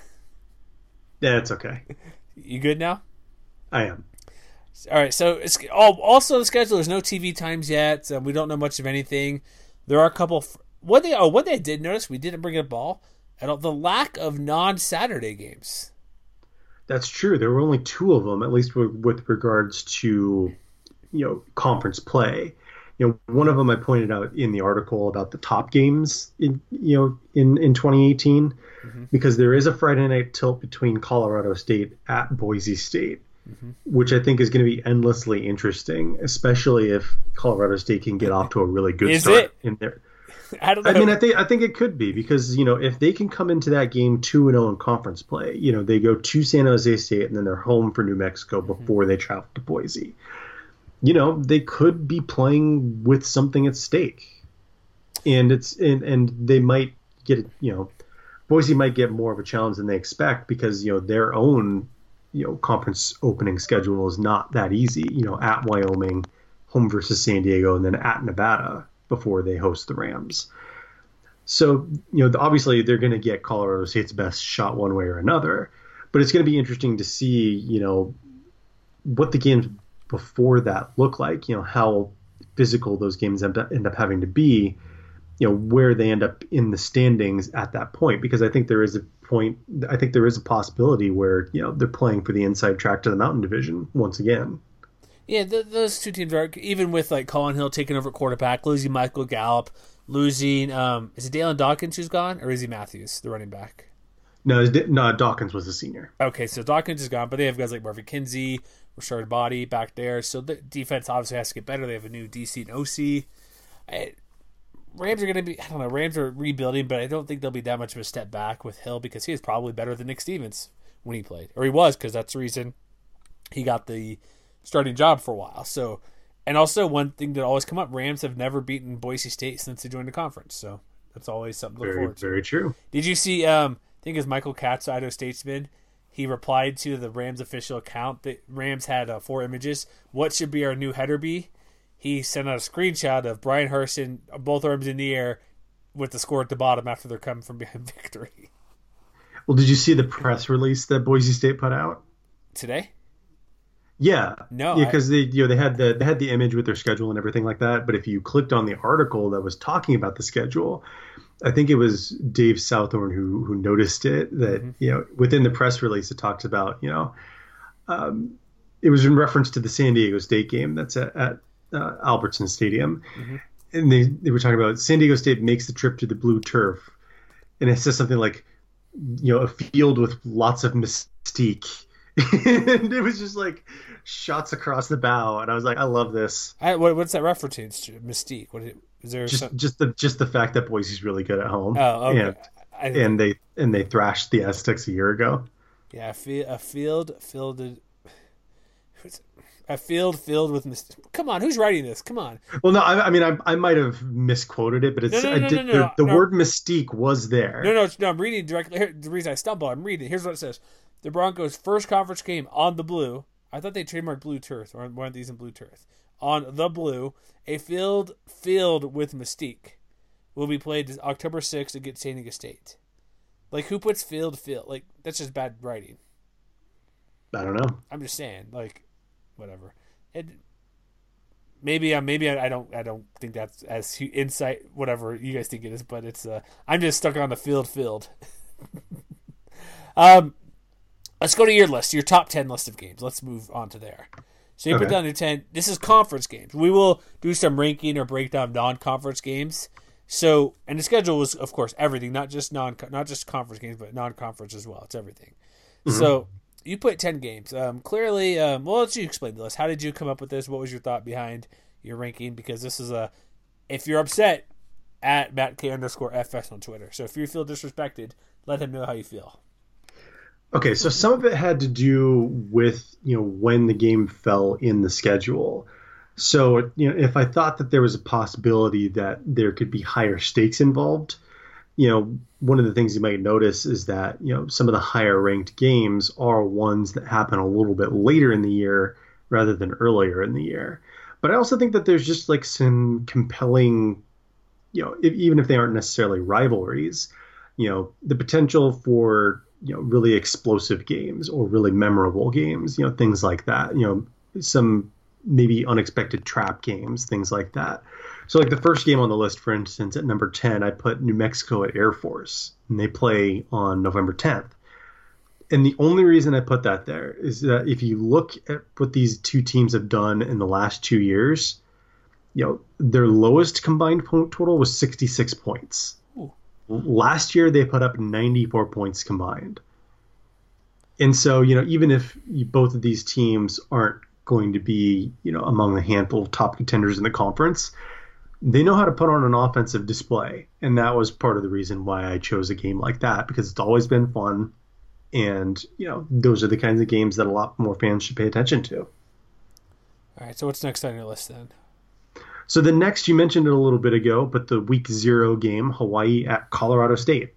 Yeah, it's okay. You good now? I am. All right, so it's also the schedule. There's no TV times yet. We don't know much of anything. There are a couple. One thing I did notice, we didn't bring it up all, the lack of non-Saturday games. That's true. There were only 2 of them, at least with regards to, conference play. One of them I pointed out in the article about the top games in 2018, because there is a Friday night tilt between Colorado State at Boise State, which I think is going to be endlessly interesting, especially if Colorado State can get off to a really good start in there. I don't know. I mean, I think it could be because, if they can come into that game 2-0 in conference play, they go to San Jose State and then they're home for New Mexico before they travel to Boise. They could be playing with something at stake. And they might get, Boise might get more of a challenge than they expect because, their own, conference opening schedule is not that easy, at Wyoming, home versus San Diego, and then at Nevada before they host the Rams. So, obviously they're going to get Colorado State's best shot one way or another, but it's going to be interesting to see, what the games before that look like, how physical those games end up having to be, where they end up in the standings at that point, because I think there is a possibility where, they're playing for the inside track to the Mountain Division once again. Yeah, those 2 teams are, even with like Colin Hill taking over quarterback, losing Michael Gallup, losing, is it Dalen Dawkins who's gone, or is he Matthews, the running back? No, Dawkins was the senior. Okay, so Dawkins is gone, but they have guys like Marvin Kinsey, Rashard Body back there, so the defense obviously has to get better. They have a new DC and OC. Rams are going to be, I don't know, Rams are rebuilding, but I don't think they'll be that much of a step back with Hill because he is probably better than Nick Stevens when he played. Or he was, because that's the reason he got the starting job for a while. So, and also one thing that always come up, Rams have never beaten Boise State since they joined the conference. So that's always something to look forward to. Very true. Did you see, I think it's Michael Katz, Idaho Statesman, he replied to the Rams official account that Rams had 4 images. What should be our new header be? He sent out a screenshot of Brian Herson, both arms in the air, with the score at the bottom after they're coming from behind victory. Well, did you see the press release that Boise State put out today? Yeah, no, because they had the image with their schedule and everything like that. But if you clicked on the article that was talking about the schedule, I think it was Dave Southorn who noticed it. That within the press release it talks about it was in reference to the San Diego State game that's at Albertson Stadium, and they were talking about San Diego State makes the trip to the blue turf, and it says something like a field with lots of mystique. And it was just like shots across the bow, and I was like, I love this. What's that reference to? Mystique. Is there just the fact that Boise's really good at home? Oh, okay. And they thrashed the Aztecs a year ago. Yeah, a field filled with mystique. Come on, who's writing this? Come on. Well, no, I might have misquoted it, but it's the word mystique was there. No, I'm reading directly. The reason I stumble, I'm reading. Here's what it says. The Broncos' first conference game on the blue, I thought they trademarked blue turf, or one of these in blue turf. On the blue, a field filled with Mystique will be played October 6th against San Diego State. Like, who puts field? Like, that's just bad writing. I don't know. I'm just saying, like, whatever. Maybe I don't think that's as insight, whatever you guys think it is, but it's I'm just stuck on the field. Let's go to your list, your top 10 list of games. Let's move on to there. So you put down your 10. This is conference games. We will do some ranking or breakdown of non-conference games. So, and the schedule was, of course, everything, not just conference games, but non-conference as well. It's everything. Mm-hmm. So you put 10 games. Clearly, well, let's you explain to us. How did you come up with this? What was your thought behind your ranking? Because this is if you're upset, at @MattK_FS on Twitter. So if you feel disrespected, let him know how you feel. Okay, so some of it had to do with, when the game fell in the schedule. So, if I thought that there was a possibility that there could be higher stakes involved, one of the things you might notice is that, some of the higher ranked games are ones that happen a little bit later in the year rather than earlier in the year. But I also think that there's just like some compelling, even if they aren't necessarily rivalries, the potential for, really explosive games or really memorable games, things like that, some maybe unexpected trap games, things like that. So like the first game on the list, for instance, at number 10, I put New Mexico at Air Force, and they play on November 10th. And the only reason I put that there is that if you look at what these two teams have done in the last 2 years, their lowest combined point total was 66 points. Ooh. Last year, they put up 94 points combined. And so, even if both of these teams aren't going to be, among the handful of top contenders in the conference, they know how to put on an offensive display. And that was part of the reason why I chose a game like that, because it's always been fun. And, those are the kinds of games that a lot more fans should pay attention to. All right. So what's next on your list then? So the next, you mentioned it a little bit ago, but the week 0 game, Hawaii at Colorado State.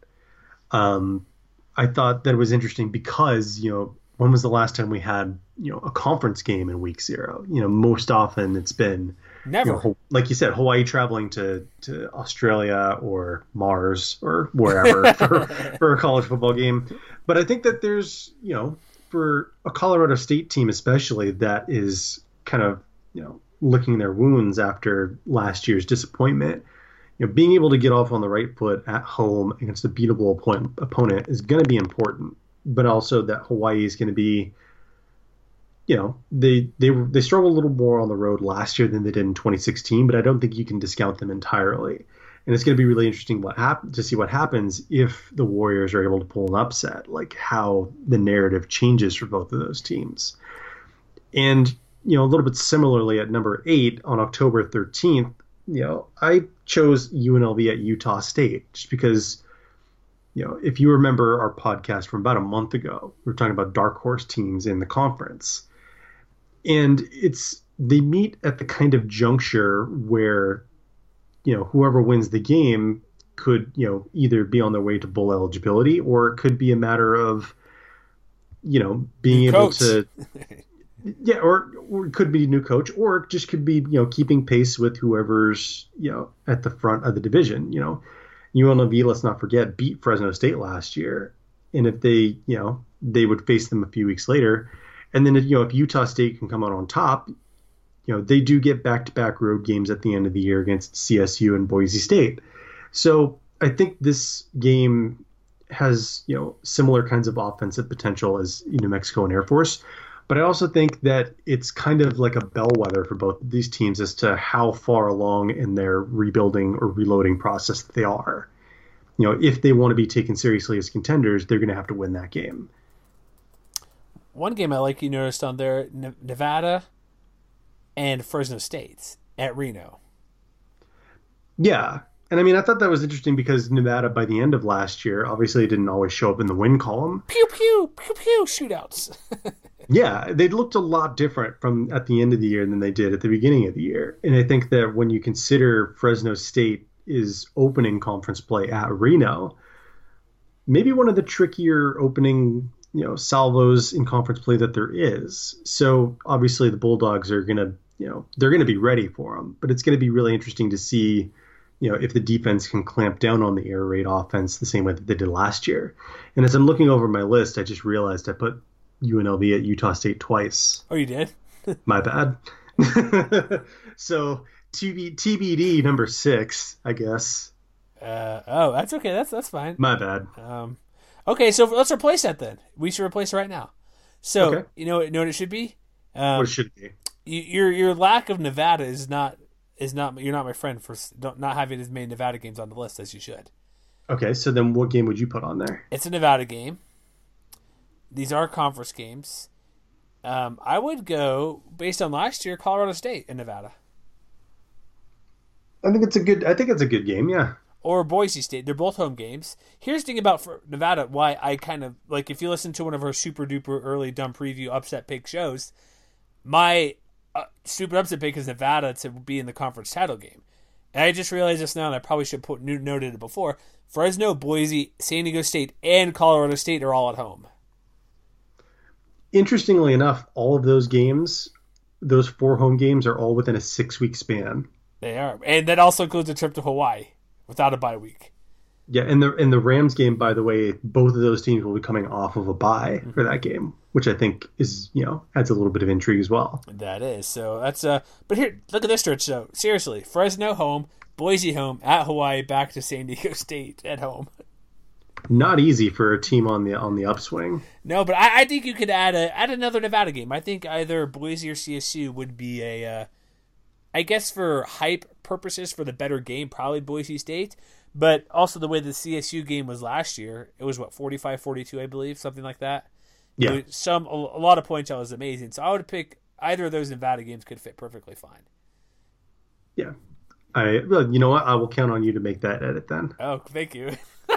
I thought that it was interesting because, when was the last time we had, a conference game in week 0? Most often it's been never. Like you said, Hawaii traveling to Australia or Mars or wherever for a college football game. But I think that there's, for a Colorado State team especially, that is kind of, licking their wounds after last year's disappointment, being able to get off on the right foot at home against a beatable opponent is going to be important. But also that Hawaii is going to be, they struggled a little more on the road last year than they did in 2016, but I don't think you can discount them entirely. And it's going to be really interesting to see what happens if the Warriors are able to pull an upset, like how the narrative changes for both of those teams. And, a little bit similarly at number 8 on October 13th, I chose UNLV at Utah State just because, if you remember our podcast from about a month ago, we were talking about dark horse teams in the conference. And they meet at the kind of juncture where, whoever wins the game could, either be on their way to bowl eligibility, or it could be a matter of, being able to, or it could be a new coach, or it just could be, keeping pace with whoever's, at the front of the division. UNLV, let's not forget, beat Fresno State last year. And if they, they would face them a few weeks later. And then, if Utah State can come out on top, they do get back-to-back road games at the end of the year against CSU and Boise State. So I think this game has, similar kinds of offensive potential as New Mexico and Air Force. But I also think that it's kind of like a bellwether for both of these teams as to how far along in their rebuilding or reloading process they are. If they want to be taken seriously as contenders, they're going to have to win that game. One game I like you noticed on there, Nevada and Fresno State at Reno. Yeah. And I thought that was interesting because Nevada, by the end of last year, obviously didn't always show up in the win column. Pew, pew, pew, pew, shootouts. Yeah, they looked a lot different from at the end of the year than they did at the beginning of the year. And I think that when you consider Fresno State is opening conference play at Reno, maybe one of the trickier opening salvos in conference play that there is. So obviously the Bulldogs are gonna they're gonna be ready for them, but it's gonna be really interesting to see if the defense can clamp down on the air raid offense the same way that they did last year. And as I'm looking over my list, I just realized I put UNLV at Utah State twice. Oh, you did? My bad. So TBD number 6, I guess. That's okay. That's fine. My bad. Okay, so let's replace that then. We should replace it right now. So Okay. you know what it should be. What should it be? Your lack of Nevada is not you're not my friend for not having as many Nevada games on the list as you should. Okay, so then what game would you put on there? It's a Nevada game. These are conference games. I would go based on last year, Colorado State and Nevada, I think it's a good game. Yeah. or Boise State. They're both home games. Here's the thing about for Nevada, why I kind of like if you listen to one of our super duper early dumb preview upset pick shows, my super upset pick is Nevada to be in the conference title game. And I just realized this now, and I probably should have noted it before. Fresno, Boise, San Diego State, and Colorado State are all at home. Interestingly enough, all of those games, those 4 home games, are all within a 6-week span. They are, and that also includes a trip to Hawaii without a bye week. Yeah, and the Rams game, by the way, both of those teams will be coming off of a bye for that game, which I think is adds a little bit of intrigue as well. That is so. That's But here, look at this stretch. So seriously, Fresno home, Boise home, at Hawaii, back to San Diego State at home. Not easy for a team on the upswing. No, but I think you could add another Nevada game. I think either Boise or CSU would be I guess for hype purposes for the better game, probably Boise State. But also the way the CSU game was last year, it was 45-42, I believe, something like that. Yeah, A lot of points that was amazing. So I would pick either of those Nevada games could fit perfectly fine. yeah. You know what? I will count on you to make that edit then. Oh, thank you.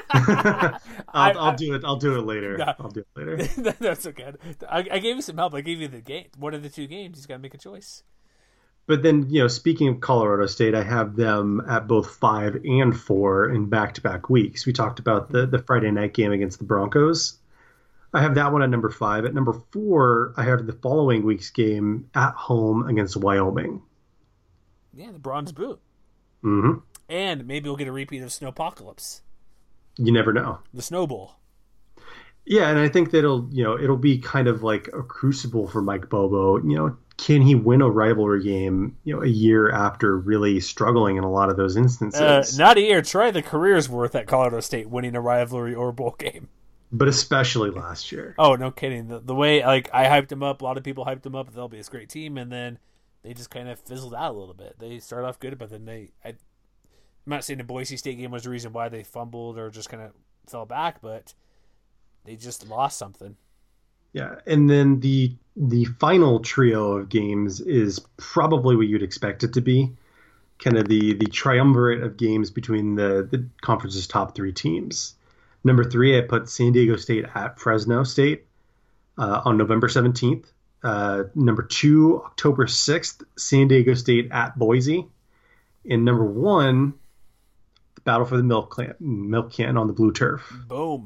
I'll do it. I'll do it later. No. I'll do it later. That's okay. I gave you some help. I gave you the game. One of the 2 games. He's got to make a choice. But then, speaking of Colorado State, I have them at both 5 and 4 in back-to-back weeks. We talked about the Friday night game against the Broncos. I have that one at number 5. At number 4, I have the following week's game at home against Wyoming. Yeah, the Bronze Boot. Mm-hmm. And maybe we'll get a repeat of Snowpocalypse. You never know. The Snow Bowl. Yeah, and I think that it'll be kind of like a crucible for Mike Bobo. Can he win a rivalry game, a year after really struggling in a lot of those instances? Not a year. Try the career's worth at Colorado State winning a rivalry or bowl game. But especially last year. Oh, no kidding. The way I hyped him up, a lot of people hyped him up. They'll be this great team, and then they just kind of fizzled out a little bit. They started off good, but then I'm not saying the Boise State game was the reason why they fumbled or just kind of fell back, but they just lost something. Yeah, and then the final trio of games is probably what you'd expect it to be, kind of the triumvirate of games between the conference's top 3 teams. Number 3, I put San Diego State at Fresno State on November 17th. Number 2, October 6th, San Diego State at Boise. And number 1, the battle for the milk can on the blue turf. Boom.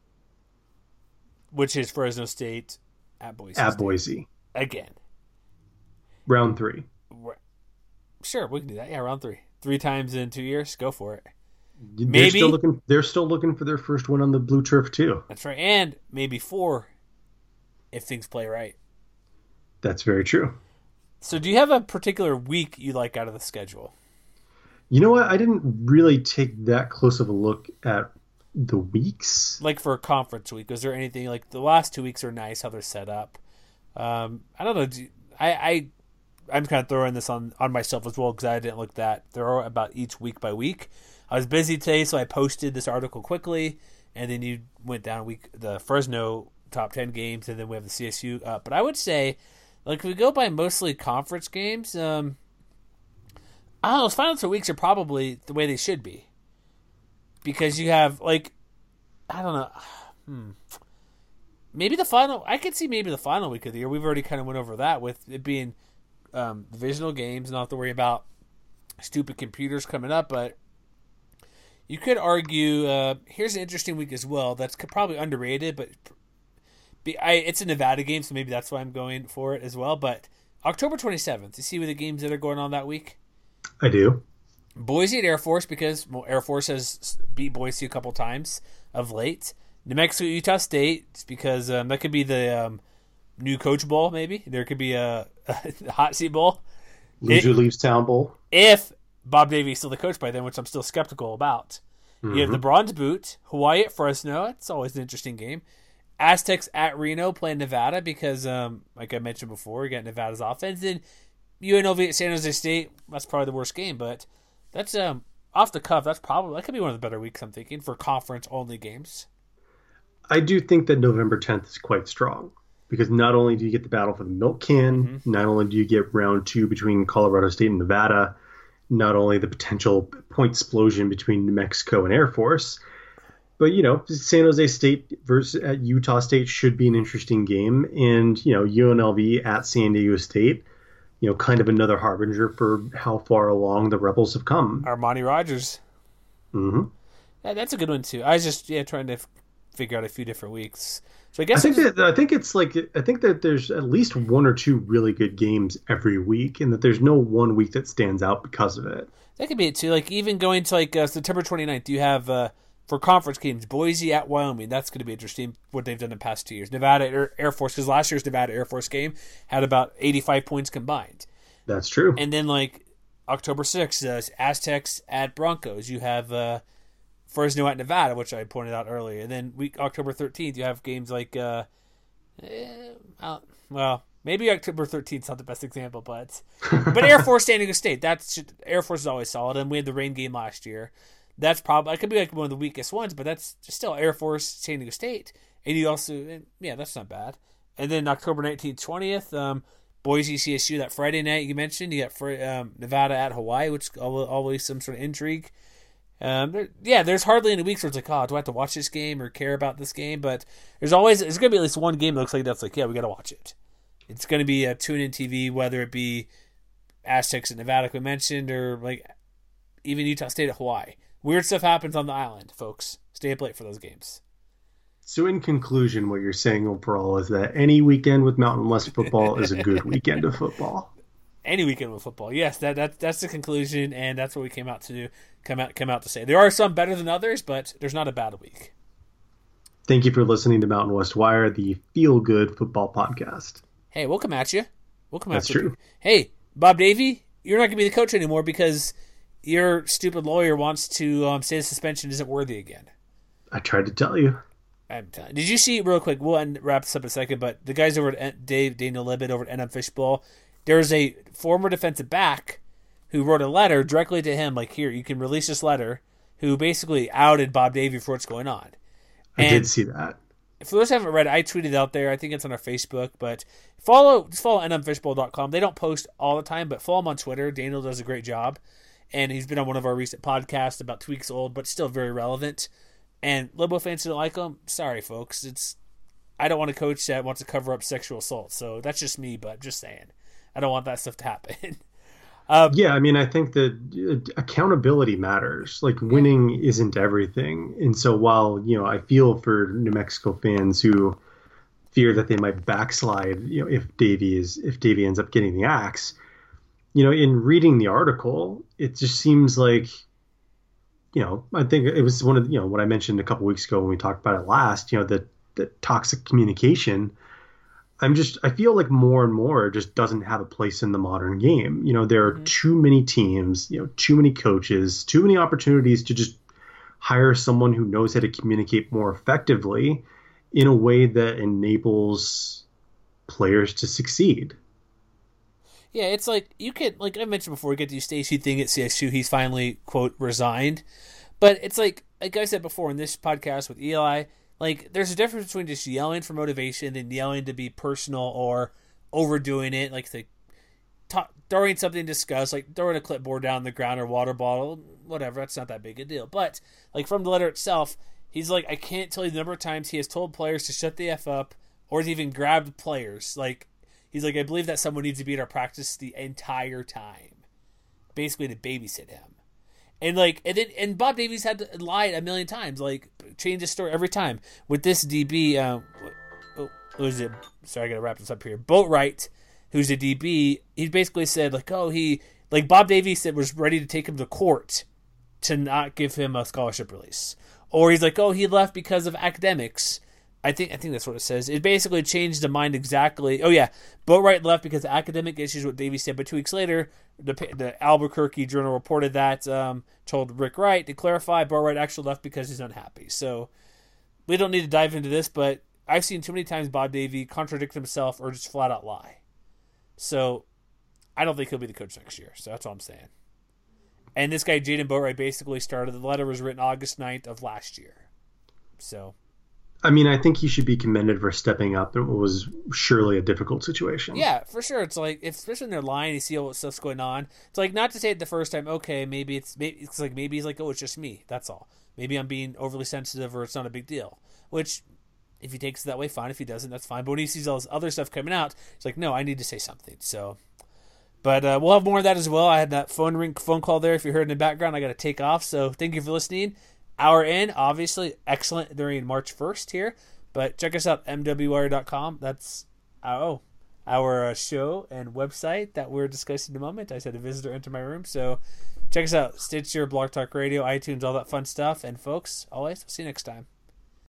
Which is Fresno State at Boise. At Boise. Again. Round 3. Sure, we can do that. Yeah, round 3. 3 times in 2 years. Go for it. Maybe they're still looking for their first win on the blue turf too. That's right. And maybe 4 if things play right. That's very true. So do you have a particular week you like out of the schedule? You know what? I didn't really take that close of a look at the weeks. Like for a conference week, is there anything like the last 2 weeks are nice how they're set up? I don't know. I'm kind of throwing this on myself as well because I didn't look that thorough about each week by week. I was busy today, so I posted this article quickly, and then you went down the Fresno top 10 games, and then we have the CSU up. But I would say, like, if we go by mostly conference games, I don't know, those final 2 weeks are probably the way they should be. Because you have, like, I don't know, maybe I could see maybe the final week of the year. We've already kind of went over that with it being divisional games, not have to worry about stupid computers coming up, but you could argue, here's an interesting week as well that's probably underrated, but It's a Nevada game, so maybe that's why I'm going for it as well. But October 27th, you see what the games that are going on that week? I do. Boise at Air Force, because Air Force has beat Boise a couple times of late. New Mexico, Utah State, because that could be the new coach bowl, maybe. There could be a hot seat bowl. Loser leaves town bowl. If Bob Davie is still the coach by then, which I'm still skeptical about. Mm-hmm. You have the Bronze Boot, Hawaii at Fresno. It's always an interesting game. Aztecs at Reno playing Nevada because, like I mentioned before, you got Nevada's offense. Then UNLV at San Jose State. That's probably the worst game, but that's off the cuff. That could be one of the better weeks, I'm thinking, for conference-only games. I do think that November 10th is quite strong because not only do you get the battle for the milk can, not only do you get round 2 between Colorado State and Nevada, not only the potential point explosion between New Mexico and Air Force, but, San Jose State versus at Utah State should be an interesting game. And, UNLV at San Diego State, kind of another harbinger for how far along the Rebels have come. Armani Rogers. Mm-hmm. Yeah, that's a good one, too. I was just trying to figure out a few different weeks. So I think that there's at least 1 or 2 really good games every week, and that there's no one week that stands out because of it. That could be it too. Like even going to September 29th, you have for conference games Boise at Wyoming. That's going to be interesting. What they've done in the past 2 years. Nevada Air Force, because last year's Nevada Air Force game had about 85 points combined. That's true. And then October 6th, Aztecs at Broncos. You have Fresno at Nevada, which I pointed out earlier. And then October 13th, you have games like, maybe October 13th is not the best example, but Air Force San Diego State. Air Force is always solid, and we had the rain game last year. That could be one of the weakest ones, but that's still Air Force San Diego State. And you also, that's not bad. And then October 19th, 20th, Boise CSU that Friday night you mentioned. You got Nevada at Hawaii, which is always some sort of intrigue. There's hardly any weeks where it's like, oh, do I have to watch this game or care about this game? But there's going to be at least one game that looks like that's like, yeah, we got to watch it. It's going to be a tune-in TV, whether it be Aztecs at Nevada, like we mentioned, or even Utah State at Hawaii. Weird stuff happens on the island, folks. Stay up late for those games. So in conclusion, what you're saying overall is that any weekend with Mountain West football is a good weekend of football. Any weekend with football, yes, that's the conclusion, and that's what we came out to do. Come out to say there are some better than others, but there's not a bad week. Thank you for listening to Mountain West Wire, the feel-good football podcast. Hey, we'll come at you. That's true. Hey, Bob Davie, you're not going to be the coach anymore because your stupid lawyer wants to say the suspension isn't worthy again. I tried to tell you. Did you see, real quick, we'll wrap this up in a second, but the guys over at Daniel Libet over at NM Fishbowl, there's a former defensive back who wrote a letter directly to him, like, here, you can release this letter, who basically outed Bob Davie for what's going on. I did see that. For those who haven't read it, I tweeted out there. I think it's on our Facebook, but follow nmfishbowl.com. They don't post all the time, but follow them on Twitter. Daniel does a great job, and he's been on one of our recent podcasts, about 2 weeks old, but still very relevant. And Libo fans who don't like him, sorry, folks. I don't want a coach that wants to cover up sexual assault, so that's just me, but just saying. I don't want that stuff to happen. I think that accountability matters. Like, winning isn't everything. And so while, I feel for New Mexico fans who fear that they might backslide, if Davie ends up getting the axe, in reading the article, it just seems like, I think it was one of, what I mentioned a couple weeks ago when we talked about it last, the toxic communication. I feel like more and more just doesn't have a place in the modern game. There are too many teams, too many coaches, too many opportunities to just hire someone who knows how to communicate more effectively in a way that enables players to succeed. Yeah, it's like you could, like I mentioned before, we get the Stacey thing at CSU. He's finally, quote, resigned. But it's like I said before in this podcast with Eli, like, there's a difference between just yelling for motivation and yelling to be personal or overdoing it, like throwing something in disgust, like throwing a clipboard down the ground or water bottle, whatever. That's not that big a deal. But, like, from the letter itself, he's like, I can't tell you the number of times he has told players to shut the F up or has even grabbed players. Like, he's like, I believe that someone needs to be at our practice the entire time, basically to babysit him. And Bob Davie's had to lie a million times, like change his story every time. With this DB, who's it? Sorry, I gotta wrap this up here. Boatwright, who's a DB, he basically said like, Bob Davie said was ready to take him to court to not give him a scholarship release, or he's like, he left because of academics. I think that's what it says. It basically changed the mind exactly. Oh yeah, Boatwright left because of academic issues. What Davie said, but 2 weeks later, the Albuquerque Journal reported that, told Rick Wright to clarify Boatwright actually left because he's unhappy. So we don't need to dive into this, but I've seen too many times Bob Davie contradict himself or just flat out lie. So I don't think he'll be the coach next year. So that's all I'm saying. And this guy Jaden Boatwright basically started. The letter was written August 9th of last year. So. I mean, I think he should be commended for stepping up. It was surely a difficult situation. Yeah, for sure. It's like, especially when they're lying, you see all what stuff's going on. It's like, not to say it the first time, okay, maybe he's like, it's just me. That's all. Maybe I'm being overly sensitive or it's not a big deal. Which, if he takes it that way, fine. If he doesn't, that's fine. But when he sees all this other stuff coming out, it's like, no, I need to say something. So, but we'll have more of that as well. I had that phone call there. If you heard in the background, I got to take off. So thank you for listening. Hour in, obviously, excellent during March 1st here. But check us out, mwwire.com. That's our show and website that we're discussing in a moment. I said a visitor enter my room. So check us out, Stitcher, Blog Talk Radio, iTunes, all that fun stuff. And folks, always, see you next time.